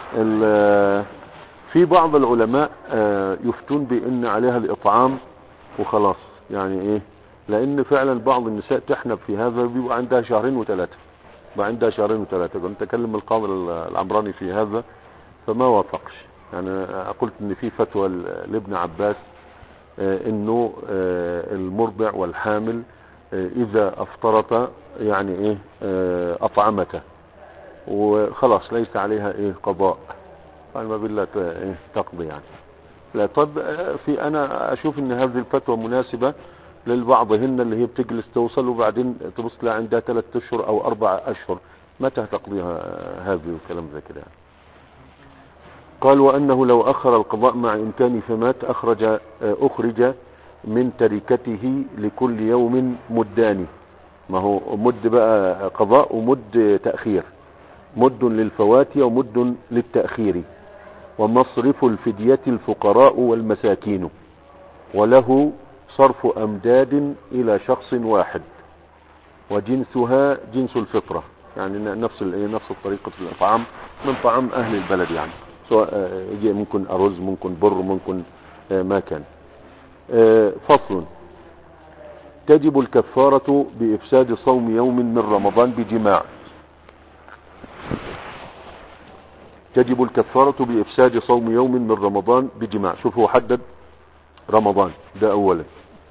في بعض العلماء يفتون بان عليها الاطعام وخلاص، يعني ايه، لان فعلا بعض النساء تحنب في هذا بيبقى عندها شهرين وثلاثه، بقى عندها شهرين وثلاثه. كنت اكلم القاضي العمراني في هذا فما وافقش، يعني قلت ان في فتوى لابن عباس انه المرضع والحامل اذا افطرت يعني ايه اطعمته وخلاص ليس عليها ايه قضاء، قال ما بالله ايه تقضي يعني. لا طب في انا اشوف ان هذه الفتوى مناسبة للبعضهن اللي هي بتجلس توصل وبعدين تبص لها عندها ثلاثة اشهر او اربع اشهر، متى تقضيها هذه وكلام زي كده يعني. قال وأنه لو أخر القضاء مع إمكانه فمات أخرج أخرج من تركته لكل يوم مدان، ما هو مد بقى قضاء ومد تأخير، مد للفوات ومد للتأخير، ومصرف الفدية الفقراء والمساكين، وله صرف أمداد إلى شخص واحد، وجنسها جنس الفطرة، يعني نفس نفس طريقة الإطعام من طعام أهل البلد، يعني سواء ممكن أرز ممكن بر ممكن ما كان. فصل: تجب الكفارة بإفساد صوم يوم من رمضان بجماع. تجب الكفارة بإفساد صوم يوم من رمضان بجماع. شوف هو حدد رمضان ده أولا،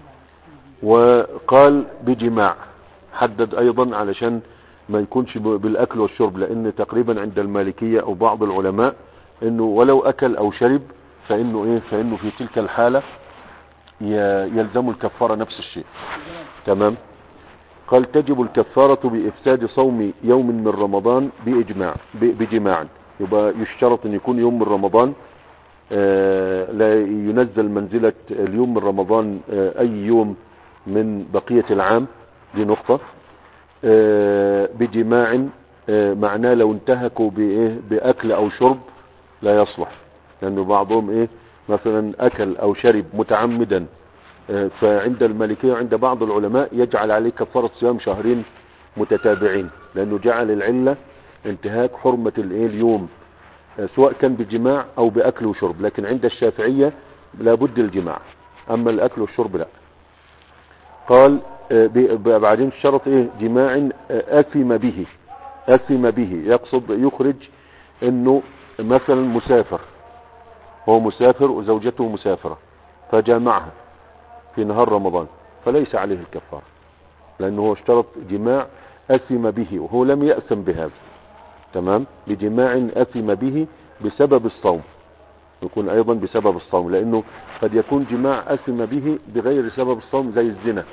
وقال بجماع، حدد أيضا علشان ما يكونش بالأكل والشرب، لأن تقريبا عند المالكية أو بعض العلماء انه ولو اكل او شرب فانه ايه فانه في تلك الحالة يلزم الكفارة نفس الشيء تمام. قال تجب الكفارة بافساد صوم يوم من رمضان باجماع بجماع، يبقى يشترط ان يكون يوم من رمضان آه لا ينزل منزلة اليوم من رمضان آه اي يوم من بقية العام، دي نقطة. آه بجماع آه معناه لو انتهكوا بايه باكل او شرب لا يصلح، لأنه بعضهم إيه مثلا أكل أو شرب متعمدا، فعند المالكية وعند بعض العلماء يجعل عليه كفارة صيام شهرين متتابعين، لأنه جعل العلة انتهاك حرمة الإيه اليوم، سواء كان بجماع أو بأكل وشرب، لكن عند الشافعية لابد الجماع، أما الأكل والشرب لا. قال بعدين شرط إيه جماع أثم به، أثم به يقصد يخرج إنه مثلا مسافر، هو مسافر وزوجته مسافرة فجامعها في نهار رمضان فليس عليه الكفارة، لأنه هو اشترط جماع أثم به وهو لم يأثم بهذا تمام، بجماع أثم به بسبب الصوم، يكون أيضا بسبب الصوم، لأنه قد يكون جماع أثم به بغير سبب الصوم زي الزنا،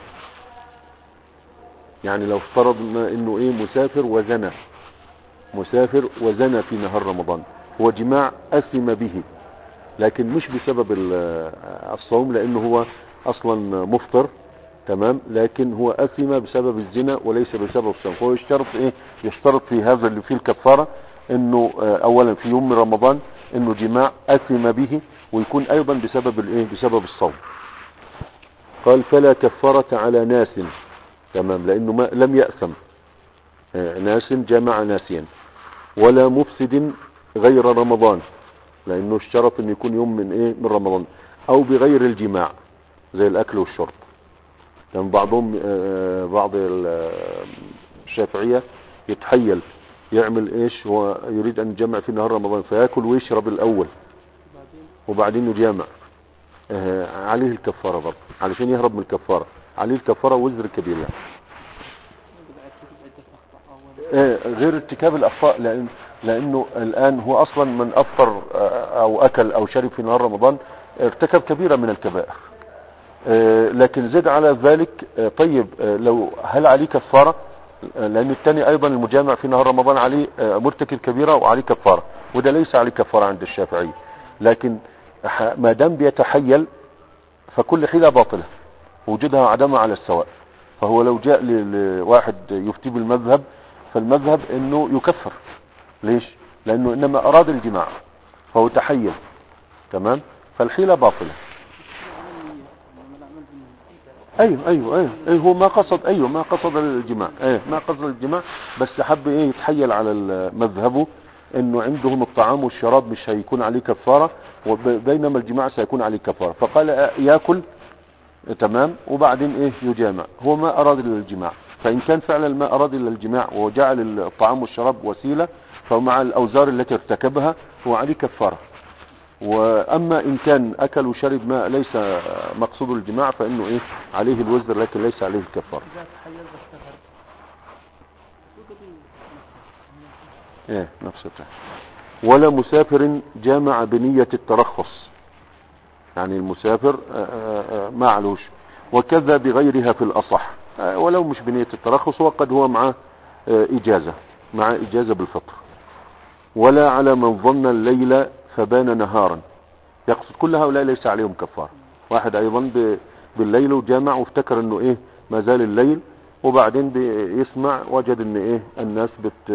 يعني لو افترضنا انه ايه مسافر وزنا، مسافر وزنا في نهار رمضان، هو جماع أثم به لكن مش بسبب الصوم، لأنه هو أصلا مفطر تمام، لكن هو أثم بسبب الزنا وليس بسبب الصوم. هو يشترط إيه يشترط في هذا اللي فيه الكفارة إنه أولا في يوم من رمضان إنه جماع أثم به، ويكون أيضا بسبب الإيه بسبب الصوم. قال فلا كفارة على ناس تمام، لأنه ما لم يأثم، ناس جمع ناسيا، ولا مفسد غير رمضان، لانه اشترط ان يكون يوم من ايه من رمضان، او بغير الجماع زي الاكل والشرب. كان يعني بعضهم آه بعض الشافعية يتحيل يعمل ايش، هو يريد ان يجمع في نهار رمضان فياكل ويشرب الاول وبعدين يجامع، آه عليه الكفارة برضه علشان يهرب من الكفارة، عليه الكفارة وزر كبير يعني. إيه غير ارتكاب الاخطاء، لان لانه الان هو اصلا من افطر او اكل او شرب في نهار رمضان ارتكب كبيرة من الكبائر. إيه لكن زد على ذلك طيب لو هل عليه كفارة؟ لان الثاني ايضا المجامع في نهار رمضان عليه مرتكب كبيرة وعليه كفارة، وده ليس عليه كفارة عند الشافعي. لكن ما دام بيتحيل فكل حيلة باطلة وجودها وعدمها على السواء. فهو لو جاء لواحد يفتي بالمذهب فالمذهب انه يكفر. ليش؟ لانه انما اراد الجماع فهو تحيل. تمام. فالحيلة باطلة. ايوه ايوه ايوه ايه هو ما قصد ايوه ما قصد الجماع ايه ما قصد الجماع بس حب ايه يتحيل على مذهبه انه عندهم الطعام والشراب مش هيكون عليه كفارة، وبينما الجماع سيكون عليه كفارة، فقال ياكل تمام وبعدين ايه يجامع. هو ما اراد الا الجماع، فان كان فعلا ما اراد الا الجماع وجعل الطعام والشراب وسيلة فمع الاوزار التي ارتكبها هو عليه كفارة. واما ان كان اكل وشرب ما ليس مقصود الجماع فانه ايه عليه الوزر لكن ليس عليه الكفارة. ايه نفسه. ولا مسافر جامع بنية الترخص، يعني المسافر ما علوش، وكذا بغيرها في الاصح ولو مش بنية الترخص وقد هو مع اجازة مع اجازة بالفطر. ولا على من ظن الليل فبان نهارا، يقصد كل هؤلاء ليس عليهم كفارة. واحد ايضا بالليل وجامع وافتكر انه ايه ما زال الليل، وبعدين بيسمع وجد ان ايه الناس بت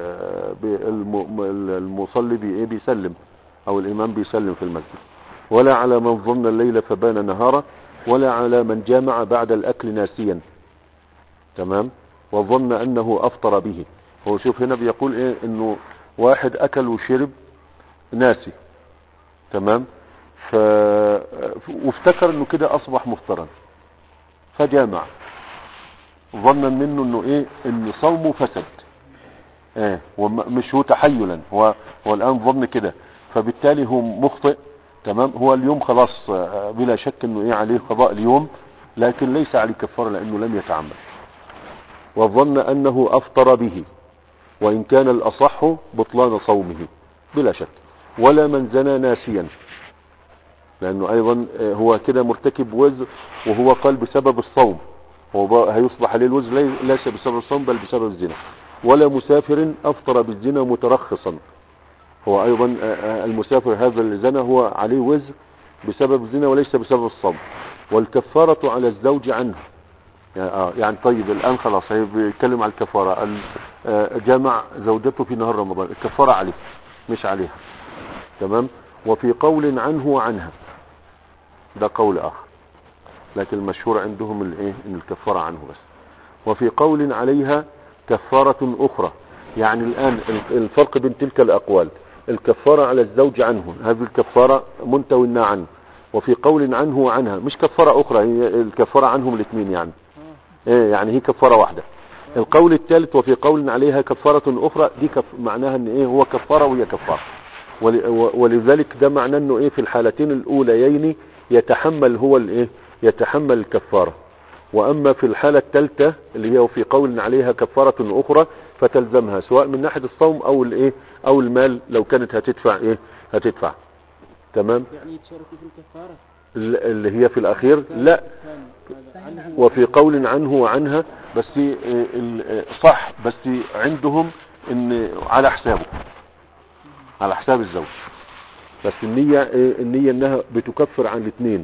المصلي بي بيسلم او الامام بيسلم في المسجد. ولا على من ظن الليل فبان نهارا، ولا على من جامع بعد الاكل ناسيا تمام وظن انه افطر به. هو شوف هنا بيقول ايه انه واحد اكل وشرب ناسي تمام ف... وافتكر انه كده اصبح مفطرا فجامع ظنا منه انه ايه ان صومه فسد ايه ومش هو تحيلا، هو هو الان ظن كده فبالتالي هو مخطئ تمام. هو اليوم خلاص بلا شك انه ايه عليه قضاء اليوم لكن ليس عليه كفارة لانه لم يتعمد. وظن انه افطر به وان كان الاصح بطلان صومه بلا شك. ولا من زنى ناسيا لانه ايضا هو كده مرتكب وزر وهو قال بسبب الصوم، هو هيصبح عليه الوزر ليس بسبب الصوم بل بسبب الزنا. ولا مسافر افطر بالزنا مترخصا، هو ايضا المسافر هذا اللي زنى هو عليه وزر بسبب الزنا وليس بسبب الصوم. والكفارة على الزوج عنه، يعني طيب الان خلاص هي بيتكلم على الكفارة. جامع زوجته في نهار رمضان الكفارة عليه مش عليها تمام. وفي قول عنه وعنها ده قول اخر، لكن المشهور عندهم الايه ان الكفارة عنه بس. وفي قول عليها كفارة اخرى، يعني الان الفرق بين تلك الاقوال الكفارة على الزوج عنه هذه الكفارة منتوينا عنه، وفي قول عنه وعنها مش كفارة اخرى، هي الكفارة عنهم الاثنين يعني ايه يعني هي كفارة واحدة. القول الثالث وفي قول عليها كفارة اخرى دي كف معناها ان ايه هو كفارة وهي كفارة، ولذلك ده معناه انه ايه في الحالتين الاوليين يتحمل هو الايه يتحمل الكفارة. واما في الحالة الثالثة اللي هي في قول عليها كفارة اخرى فتلزمها سواء من ناحية الصوم او الايه او المال لو كانت هتدفع ايه هتدفع تمام. يعني يتشاركوا في الكفارة اللي هي في الاخير لا. وفي قول عنه وعنها بس صح بس عندهم ان على حسابه على حساب الزوج، بس النية النية انها بتكفر عن الاثنين.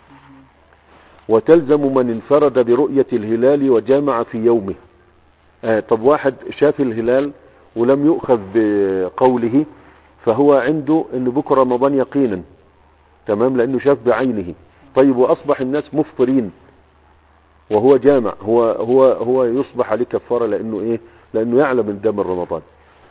وتلزم من انفرد برؤية الهلال وجامع في يومه. آه طب واحد شاف الهلال ولم يؤخذ بقوله فهو عنده ان بكرة رمضان يقينا تمام لانه شاف بعينه. طيب واصبح الناس مفطرين وهو جامع هو هو هو يصبح عليه كفارة لانه ايه لانه يعلم ان ده من رمضان.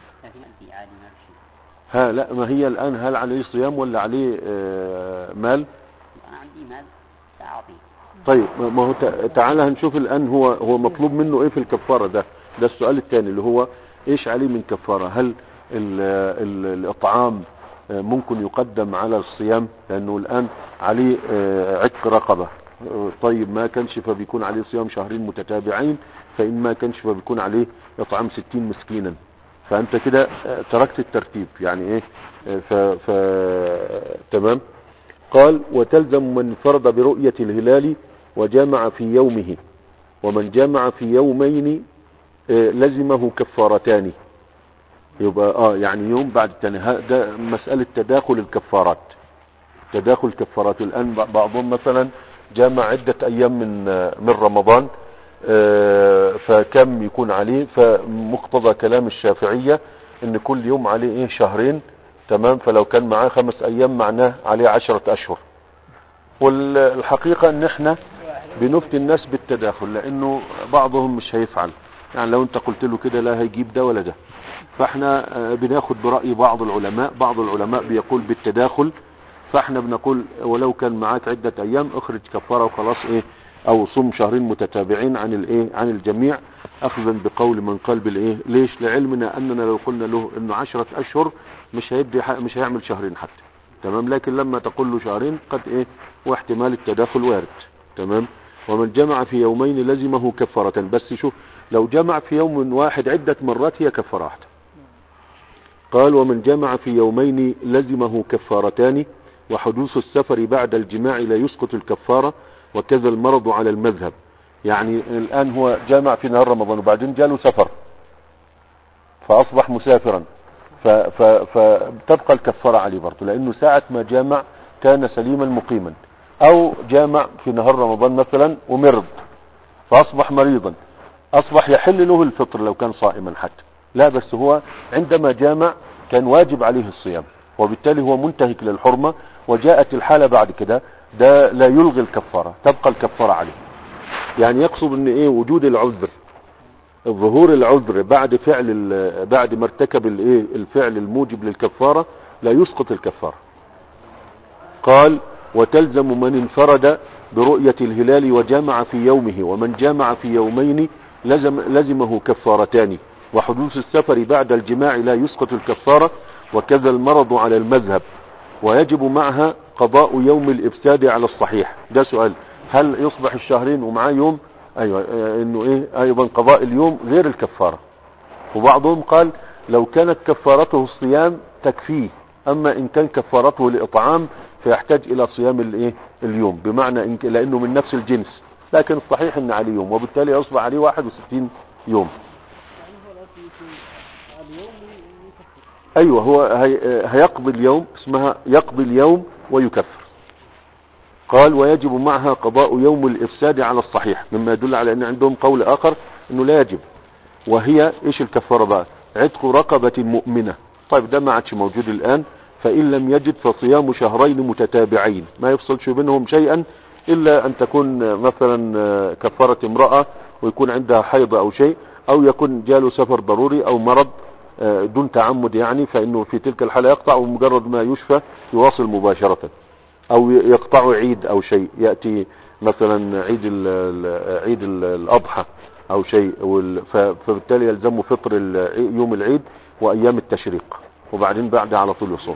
ها لا ما هي الان هل عليه صيام ولا عليه آه مال؟ انا عندي مال تعاطي. طيب ما هو تعالى هنشوف الان هو هو مطلوب منه ايه في الكفارة ده ده السؤال الثاني اللي هو ايش عليه من كفارة. هل ال ال الاطعام ممكن يقدم على الصيام لانه الان عليه عتق رقبة طيب ما كانش فبيكون عليه صيام شهرين متتابعين، فإن ما كانش فبيكون عليه إطعام ستين مسكينا. فأنت كده تركت الترتيب يعني إيه. ف... ف... تمام. قال وتلزم من انفرد برؤية الهلال وجامع في يومه، ومن جامع في يومين لزمه كفارتان. يبقى اه يعني يوم بعد الثاني. ده مسألة تداخل الكفارات، تداخل الكفارات. الآن بعضهم مثلا جامع عدة أيام من من رمضان، فكم يكون عليه؟ فمقتضى كلام الشافعية ان كل يوم عليه ايه شهرين. تمام. فلو كان معاه خمس ايام معناه عليه عشرة اشهر. والحقيقة ان احنا بنفتي الناس بالتداخل، لانه بعضهم مش هيفعل. يعني لو انت قلت له كده لا هيجيب ده ولا ده. فاحنا بناخد برأي بعض العلماء. بعض العلماء بيقول بالتداخل، فاحنا بنقول ولو كان معاك عدة ايام اخرج كفارة وخلاص ايه، او صم شهرين متتابعين عن الايه عن الجميع، اخذا بقول من قال بالايه. ليش؟ لعلمنا اننا لو قلنا له انه عشرة اشهر مش هيبدي مش هيعمل شهرين حتى. تمام. لكن لما تقول له شهرين قد ايه، واحتمال التداخل وارد. تمام. ومن جمع في يومين لزمه كفارة. بس شوف، لو جمع في يوم واحد عدة مرات هي كفارة واحدة. قال ومن جمع في يومين لزمه كفارتان، وحدوث السفر بعد الجماع لا يسقط الكفارة، وكذا المرض على المذهب. يعني الآن هو جامع في نهار رمضان وبعدين جاله سفر فأصبح مسافرا، فتبقى الكفارة عليه برضه، لأنه ساعة ما جامع كان سليما مقيما. أو جامع في نهار رمضان مثلا ومرض فأصبح مريضا، أصبح يحل له الفطر لو كان صائما حتى. لا، بس هو عندما جامع كان واجب عليه الصيام، وبالتالي هو منتهك للحرمة، وجاءت الحالة بعد كده، ده لا يلغي الكفارة، تبقى الكفارة عليه. يعني يقصد ان ايه، وجود العذر، ظهور العذر بعد فعل بعد ما ارتكب الايه الفعل الموجب للكفارة لا يسقط الكفارة. قال وتلزم من انفرد برؤية الهلال وجامع في يومه، ومن جامع في يومين لزم لزمه كفارتان، وحدوث السفر بعد الجماع لا يسقط الكفارة، وكذا المرض على المذهب، ويجب معها قضاء يوم الإفساد على الصحيح. ده سؤال، هل يصبح الشهرين ومعاه يوم؟ ايوه، انه ايه ايضا قضاء اليوم غير الكفارة. وبعضهم قال لو كانت كفارته الصيام تكفيه، اما ان كان كفارته الاطعام فيحتاج الى صيام الايه اليوم، بمعنى إن لانه من نفس الجنس. لكن الصحيح ان عليه يوم، وبالتالي يصبح عليه واحد وستين يوم. ايوه، هو هي هيقضي اليوم، اسمها يقضي اليوم ويكفر. قال ويجب معها قضاء يوم الافساد على الصحيح، مما يدل على ان عندهم قول اخر انه لا يجب. وهي ايش الكفارة بقى؟ عتق رقبة مؤمنة. طيب ده ما عادش موجود الان. فان لم يجد فصيام شهرين متتابعين، ما يفصلش بينهم شيئا، الا ان تكون مثلا كفارة امرأة ويكون عندها حيض او شيء، او يكون جاله سفر ضروري او مرض دون تعمد، يعني فانه في تلك الحالة يقطع، ومجرد ما يشفى يواصل مباشرة. او يقطع عيد او شيء، يأتي مثلا عيد ال عيد ال الاضحى او شيء، فبالتالي يلزمه فطر يوم العيد وايام التشريق، وبعدين بعد على طول يصوم.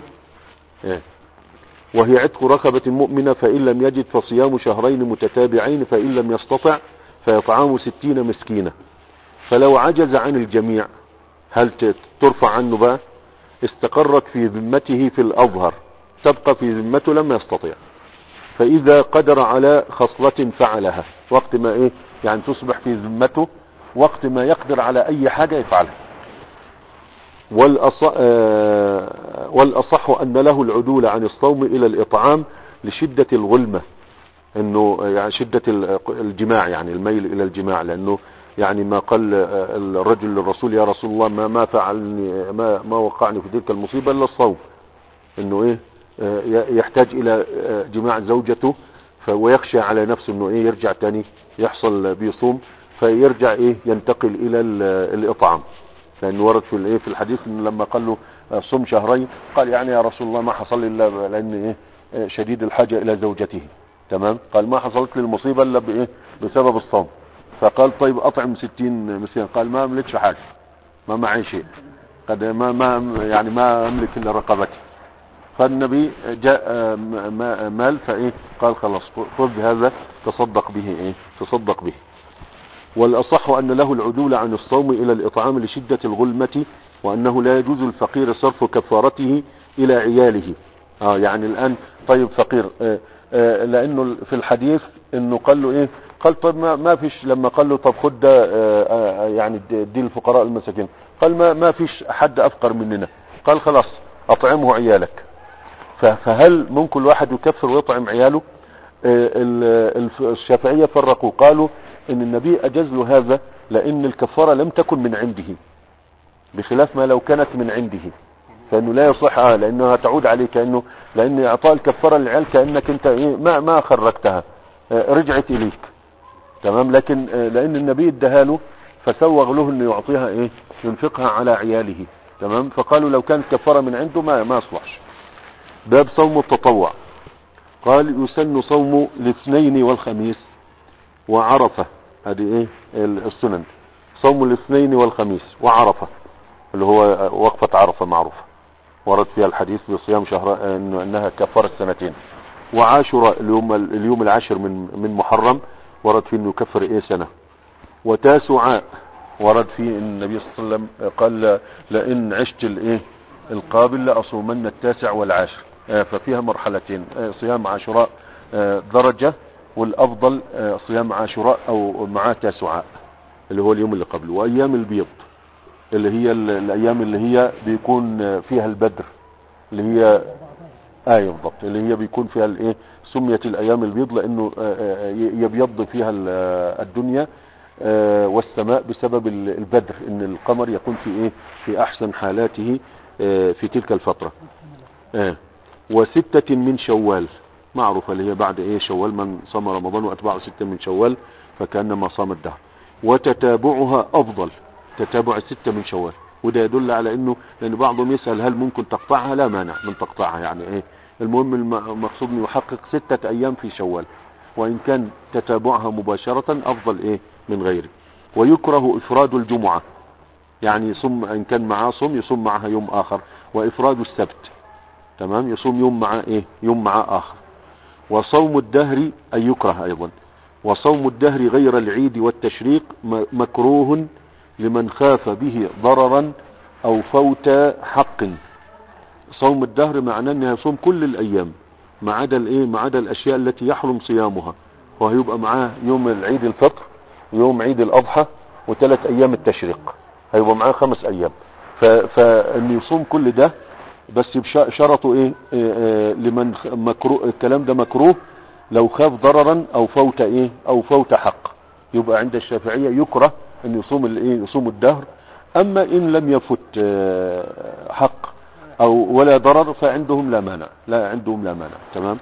وهي عتق رقبة مؤمنة، فإن لم يجد فصيام شهرين متتابعين، فإن لم يستطع فيطعام ستين مسكينة. فلو عجز عن الجميع هل ترفع عنه بقى؟ استقرت في ذمته في الأظهر، تبقى في ذمته لما يستطيع. فإذا قدر على خصلة فعلها، وقت ما إيه يعني تصبح في ذمته وقت ما يقدر على أي حاجة يفعلها. والأصح, آه والأصح أن له العدول عن الصوم إلى الإطعام لشدة الغلمة، إنه يعني شدة الجماع، يعني الميل إلى الجماع، لأنه يعني ما قال الرجل للرسول يا رسول الله ما ما فعلني ما ما وقعني في تلك المصيبة إلا الصوم، إنه إيه يحتاج إلى جماع زوجته، ويخشى على نفسه إنه إيه يرجع تاني يحصل بيصوم، فيرجع إيه ينتقل إلى الإطعام. لأنه ورد في الإيه في الحديث إنه لما قال له صم شهرين قال يعني يا رسول الله ما حصل إلا لأن إيه شديد الحاجة إلى زوجته. تمام. قال ما حصلت لي المصيبة إلا بإيه بسبب الصوم. فقال طيب أطعم ستين مسكين. قال ما أملكش حاجة، ما معي شيء، قد ما ما يعني ما أملك إلا رقبتي. فالنبي جاء مال فايه قال خلاص خذ هذا تصدق به ايه تصدق به. والاصح ان له العدول عن الصوم الى الاطعام لشدة الغلمة، وانه لا يجوز الفقير صرف كفارته الى عياله. اه يعني الان طيب فقير آه آه لانه في الحديث انه قال له ايه قال طيب ما, ما فيش لما قال له طب خد ده آه آه يعني دي الفقراء المساكين، قال ما ما فيش حد افقر مننا، قال خلاص اطعمه عيالك. فهل ممكن الواحد يكفر ويطعم عياله؟ الشافعية فرقوا قالوا ان النبي اجاز له هذا لان الكفارة لم تكن من عنده، بخلاف ما لو كانت من عنده فانه لا يصح آه لانها تعود عليه، كانه لان اعطاء الكفارة للعيال كانك انت ايه ما ما خرجتها آه رجعت اليك تمام. لكن آه لان النبي اداها له فسوغ له انه يعطيها ايه ينفقها على عياله تمام. فقالوا لو كانت كفارة من عنده ما ما يصلحش. باب صوم التطوع. قال يسن صوم الاثنين والخميس وعرفة، هذه ايه السنن، صوم الاثنين والخميس وعرفة اللي هو وقفة عرفة معروفة ورد فيها الحديث بصيام شهر انه انها كفارة سنتين. وعاشوراء اليوم اليوم العاشر من من محرم ورد فيه انه يكفر ايه سنة. وتاسعاء ورد فيه ان النبي صلى الله عليه وسلم قال لئن عشت الايه القابل لاصومن التاسع والعاشر. ففيها مرحلتين، صيام عاشوراء درجة، والافضل صيام عاشوراء او مع تاسعاء اللي هو اليوم اللي قبله. وايام البيض اللي هي الايام اللي هي بيكون فيها البدر اللي هي ايوه بالضبط اللي هي بيكون فيها الايه سميت الايام البيض لانه يبيض فيها الدنيا والسماء بسبب البدر، ان القمر يكون في ايه في احسن حالاته في تلك الفترة. وستة من شوال معروفة اللي هي بعد ايه شوال، من صام رمضان واتبعه ستة من شوال فكأنما صام الدهر. وتتابعها افضل، تتابع الستة من شوال، وده يدل على انه لان بعضهم يسأل هل ممكن تقطعها، لا مانع من تقطعها يعني ايه المهم المقصود انه يحقق ستة ايام في شوال، وان كان تتابعها مباشرة افضل ايه من غيره. ويكره افراد الجمعة، يعني يصوم ان كان معاه صوم يصوم معها يوم اخر. وافراد السبت تمام يصوم يوم مع ايه يوم مع اخر. وصوم الدهر اي يكره ايضا. وصوم الدهر غير العيد والتشريق مكروه لمن خاف به ضررا او فوت حق. صوم الدهر معناه انه يصوم كل الايام ما عدا الايه ما عدا الاشياء التي يحرم صيامها، وهيبقى معاه يوم العيد الفطر ويوم عيد الاضحى وثلاث ايام التشريق، هيبقى معاه خمس ايام. فان يصوم كل ده بس شرطوا ايه, إيه لمن مكروه الكلام ده مكروه لو خاف ضررا او فوت ايه او فوت حق. يبقى عند الشافعية يكره ان يصوم الايه يصوم الدهر. اما ان لم يفت حق او ولا ضرر فعندهم لا مانع لا عندهم لا مانع تمام.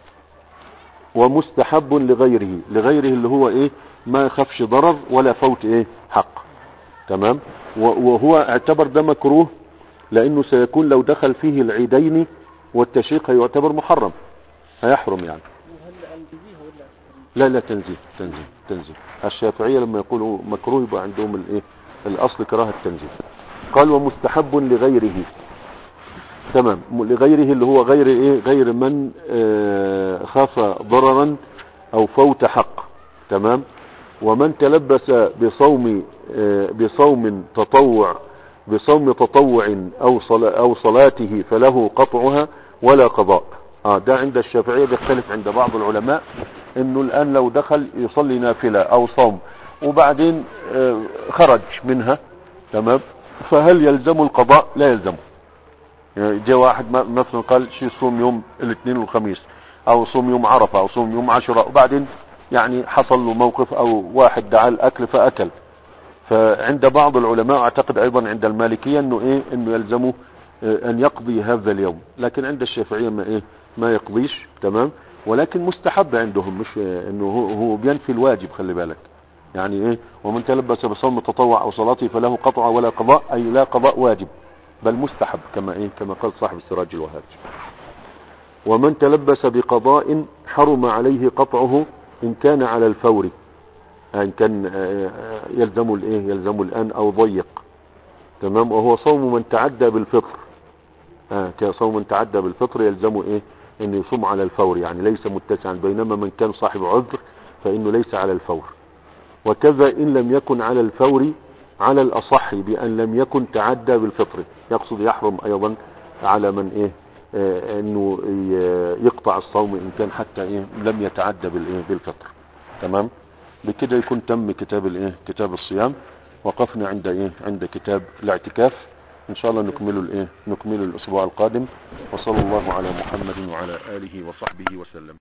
ومستحب لغيره لغيره اللي هو ايه ما يخافش ضرر ولا فوت ايه حق تمام. وهو اعتبر ده مكروه لانه سيكون لو دخل فيه العيدين والتشريق هيعتبر محرم هيحرم يعني. لا لا تنزيه تنزيه تنزيه الشافعية لما يقولوا مكروه يبقى عندهم الايه الاصل كراهة التنزيه. قال ومستحب لغيره تمام لغيره اللي هو غير ايه غير من آه خاف ضررا او فوت حق تمام. ومن تلبس بصوم آه بصوم تطوع بصوم تطوع او صلاة او صلاته فله قطعها ولا قضاء. اه ده عند الشافعية بيختلف عند بعض العلماء انه الان لو دخل يصلي نافلة او صوم وبعدين آه خرج منها تمام فهل يلزم القضاء؟ لا يلزمه. يعني جاء واحد مثلا قال شي صوم يوم الاثنين والخميس او صوم يوم عرفة او صوم يوم عاشوراء وبعدين يعني حصل له موقف او واحد دعا الاكل فاكل. فعند بعض العلماء اعتقد ايضا عند المالكية انه ايه انه يلزمه اه ان يقضي هذا اليوم، لكن عند الشافعية ما ايه ما يقضيش تمام. ولكن مستحب عندهم مش اه انه هو, هو بينفي الواجب خلي بالك يعني ايه. ومن تلبس بصوم التطوع او صلاته فله قطع ولا قضاء اي لا قضاء واجب بل مستحب كما ايه كما قال صاحب السراج الوهاج. ومن تلبس بقضاء حرم عليه قطعه ان كان على الفور ان كان يلزم الايه يلزم الان او ضيق تمام. وهو صوم من تعدى بالفطر آه كصوم تعدى بالفطر يلزمه ايه انه يصوم على الفور، يعني ليس متسعا، بينما من كان صاحب عذر فانه ليس على الفور. وكذا ان لم يكن على الفور على الاصح بان لم يكن تعدى بالفطر، يقصد يحرم ايضا على من ايه آه انه يقطع الصوم ان كان حتى ايه لم يتعدى بالايه بالفطر. تمام. بكده يكون تم كتاب الايه كتاب الصيام. وقفنا عند ايه عند كتاب الاعتكاف، ان شاء الله نكمله الايه نكمله الاسبوع القادم. وصلى الله على محمد وعلى اله وصحبه وسلم.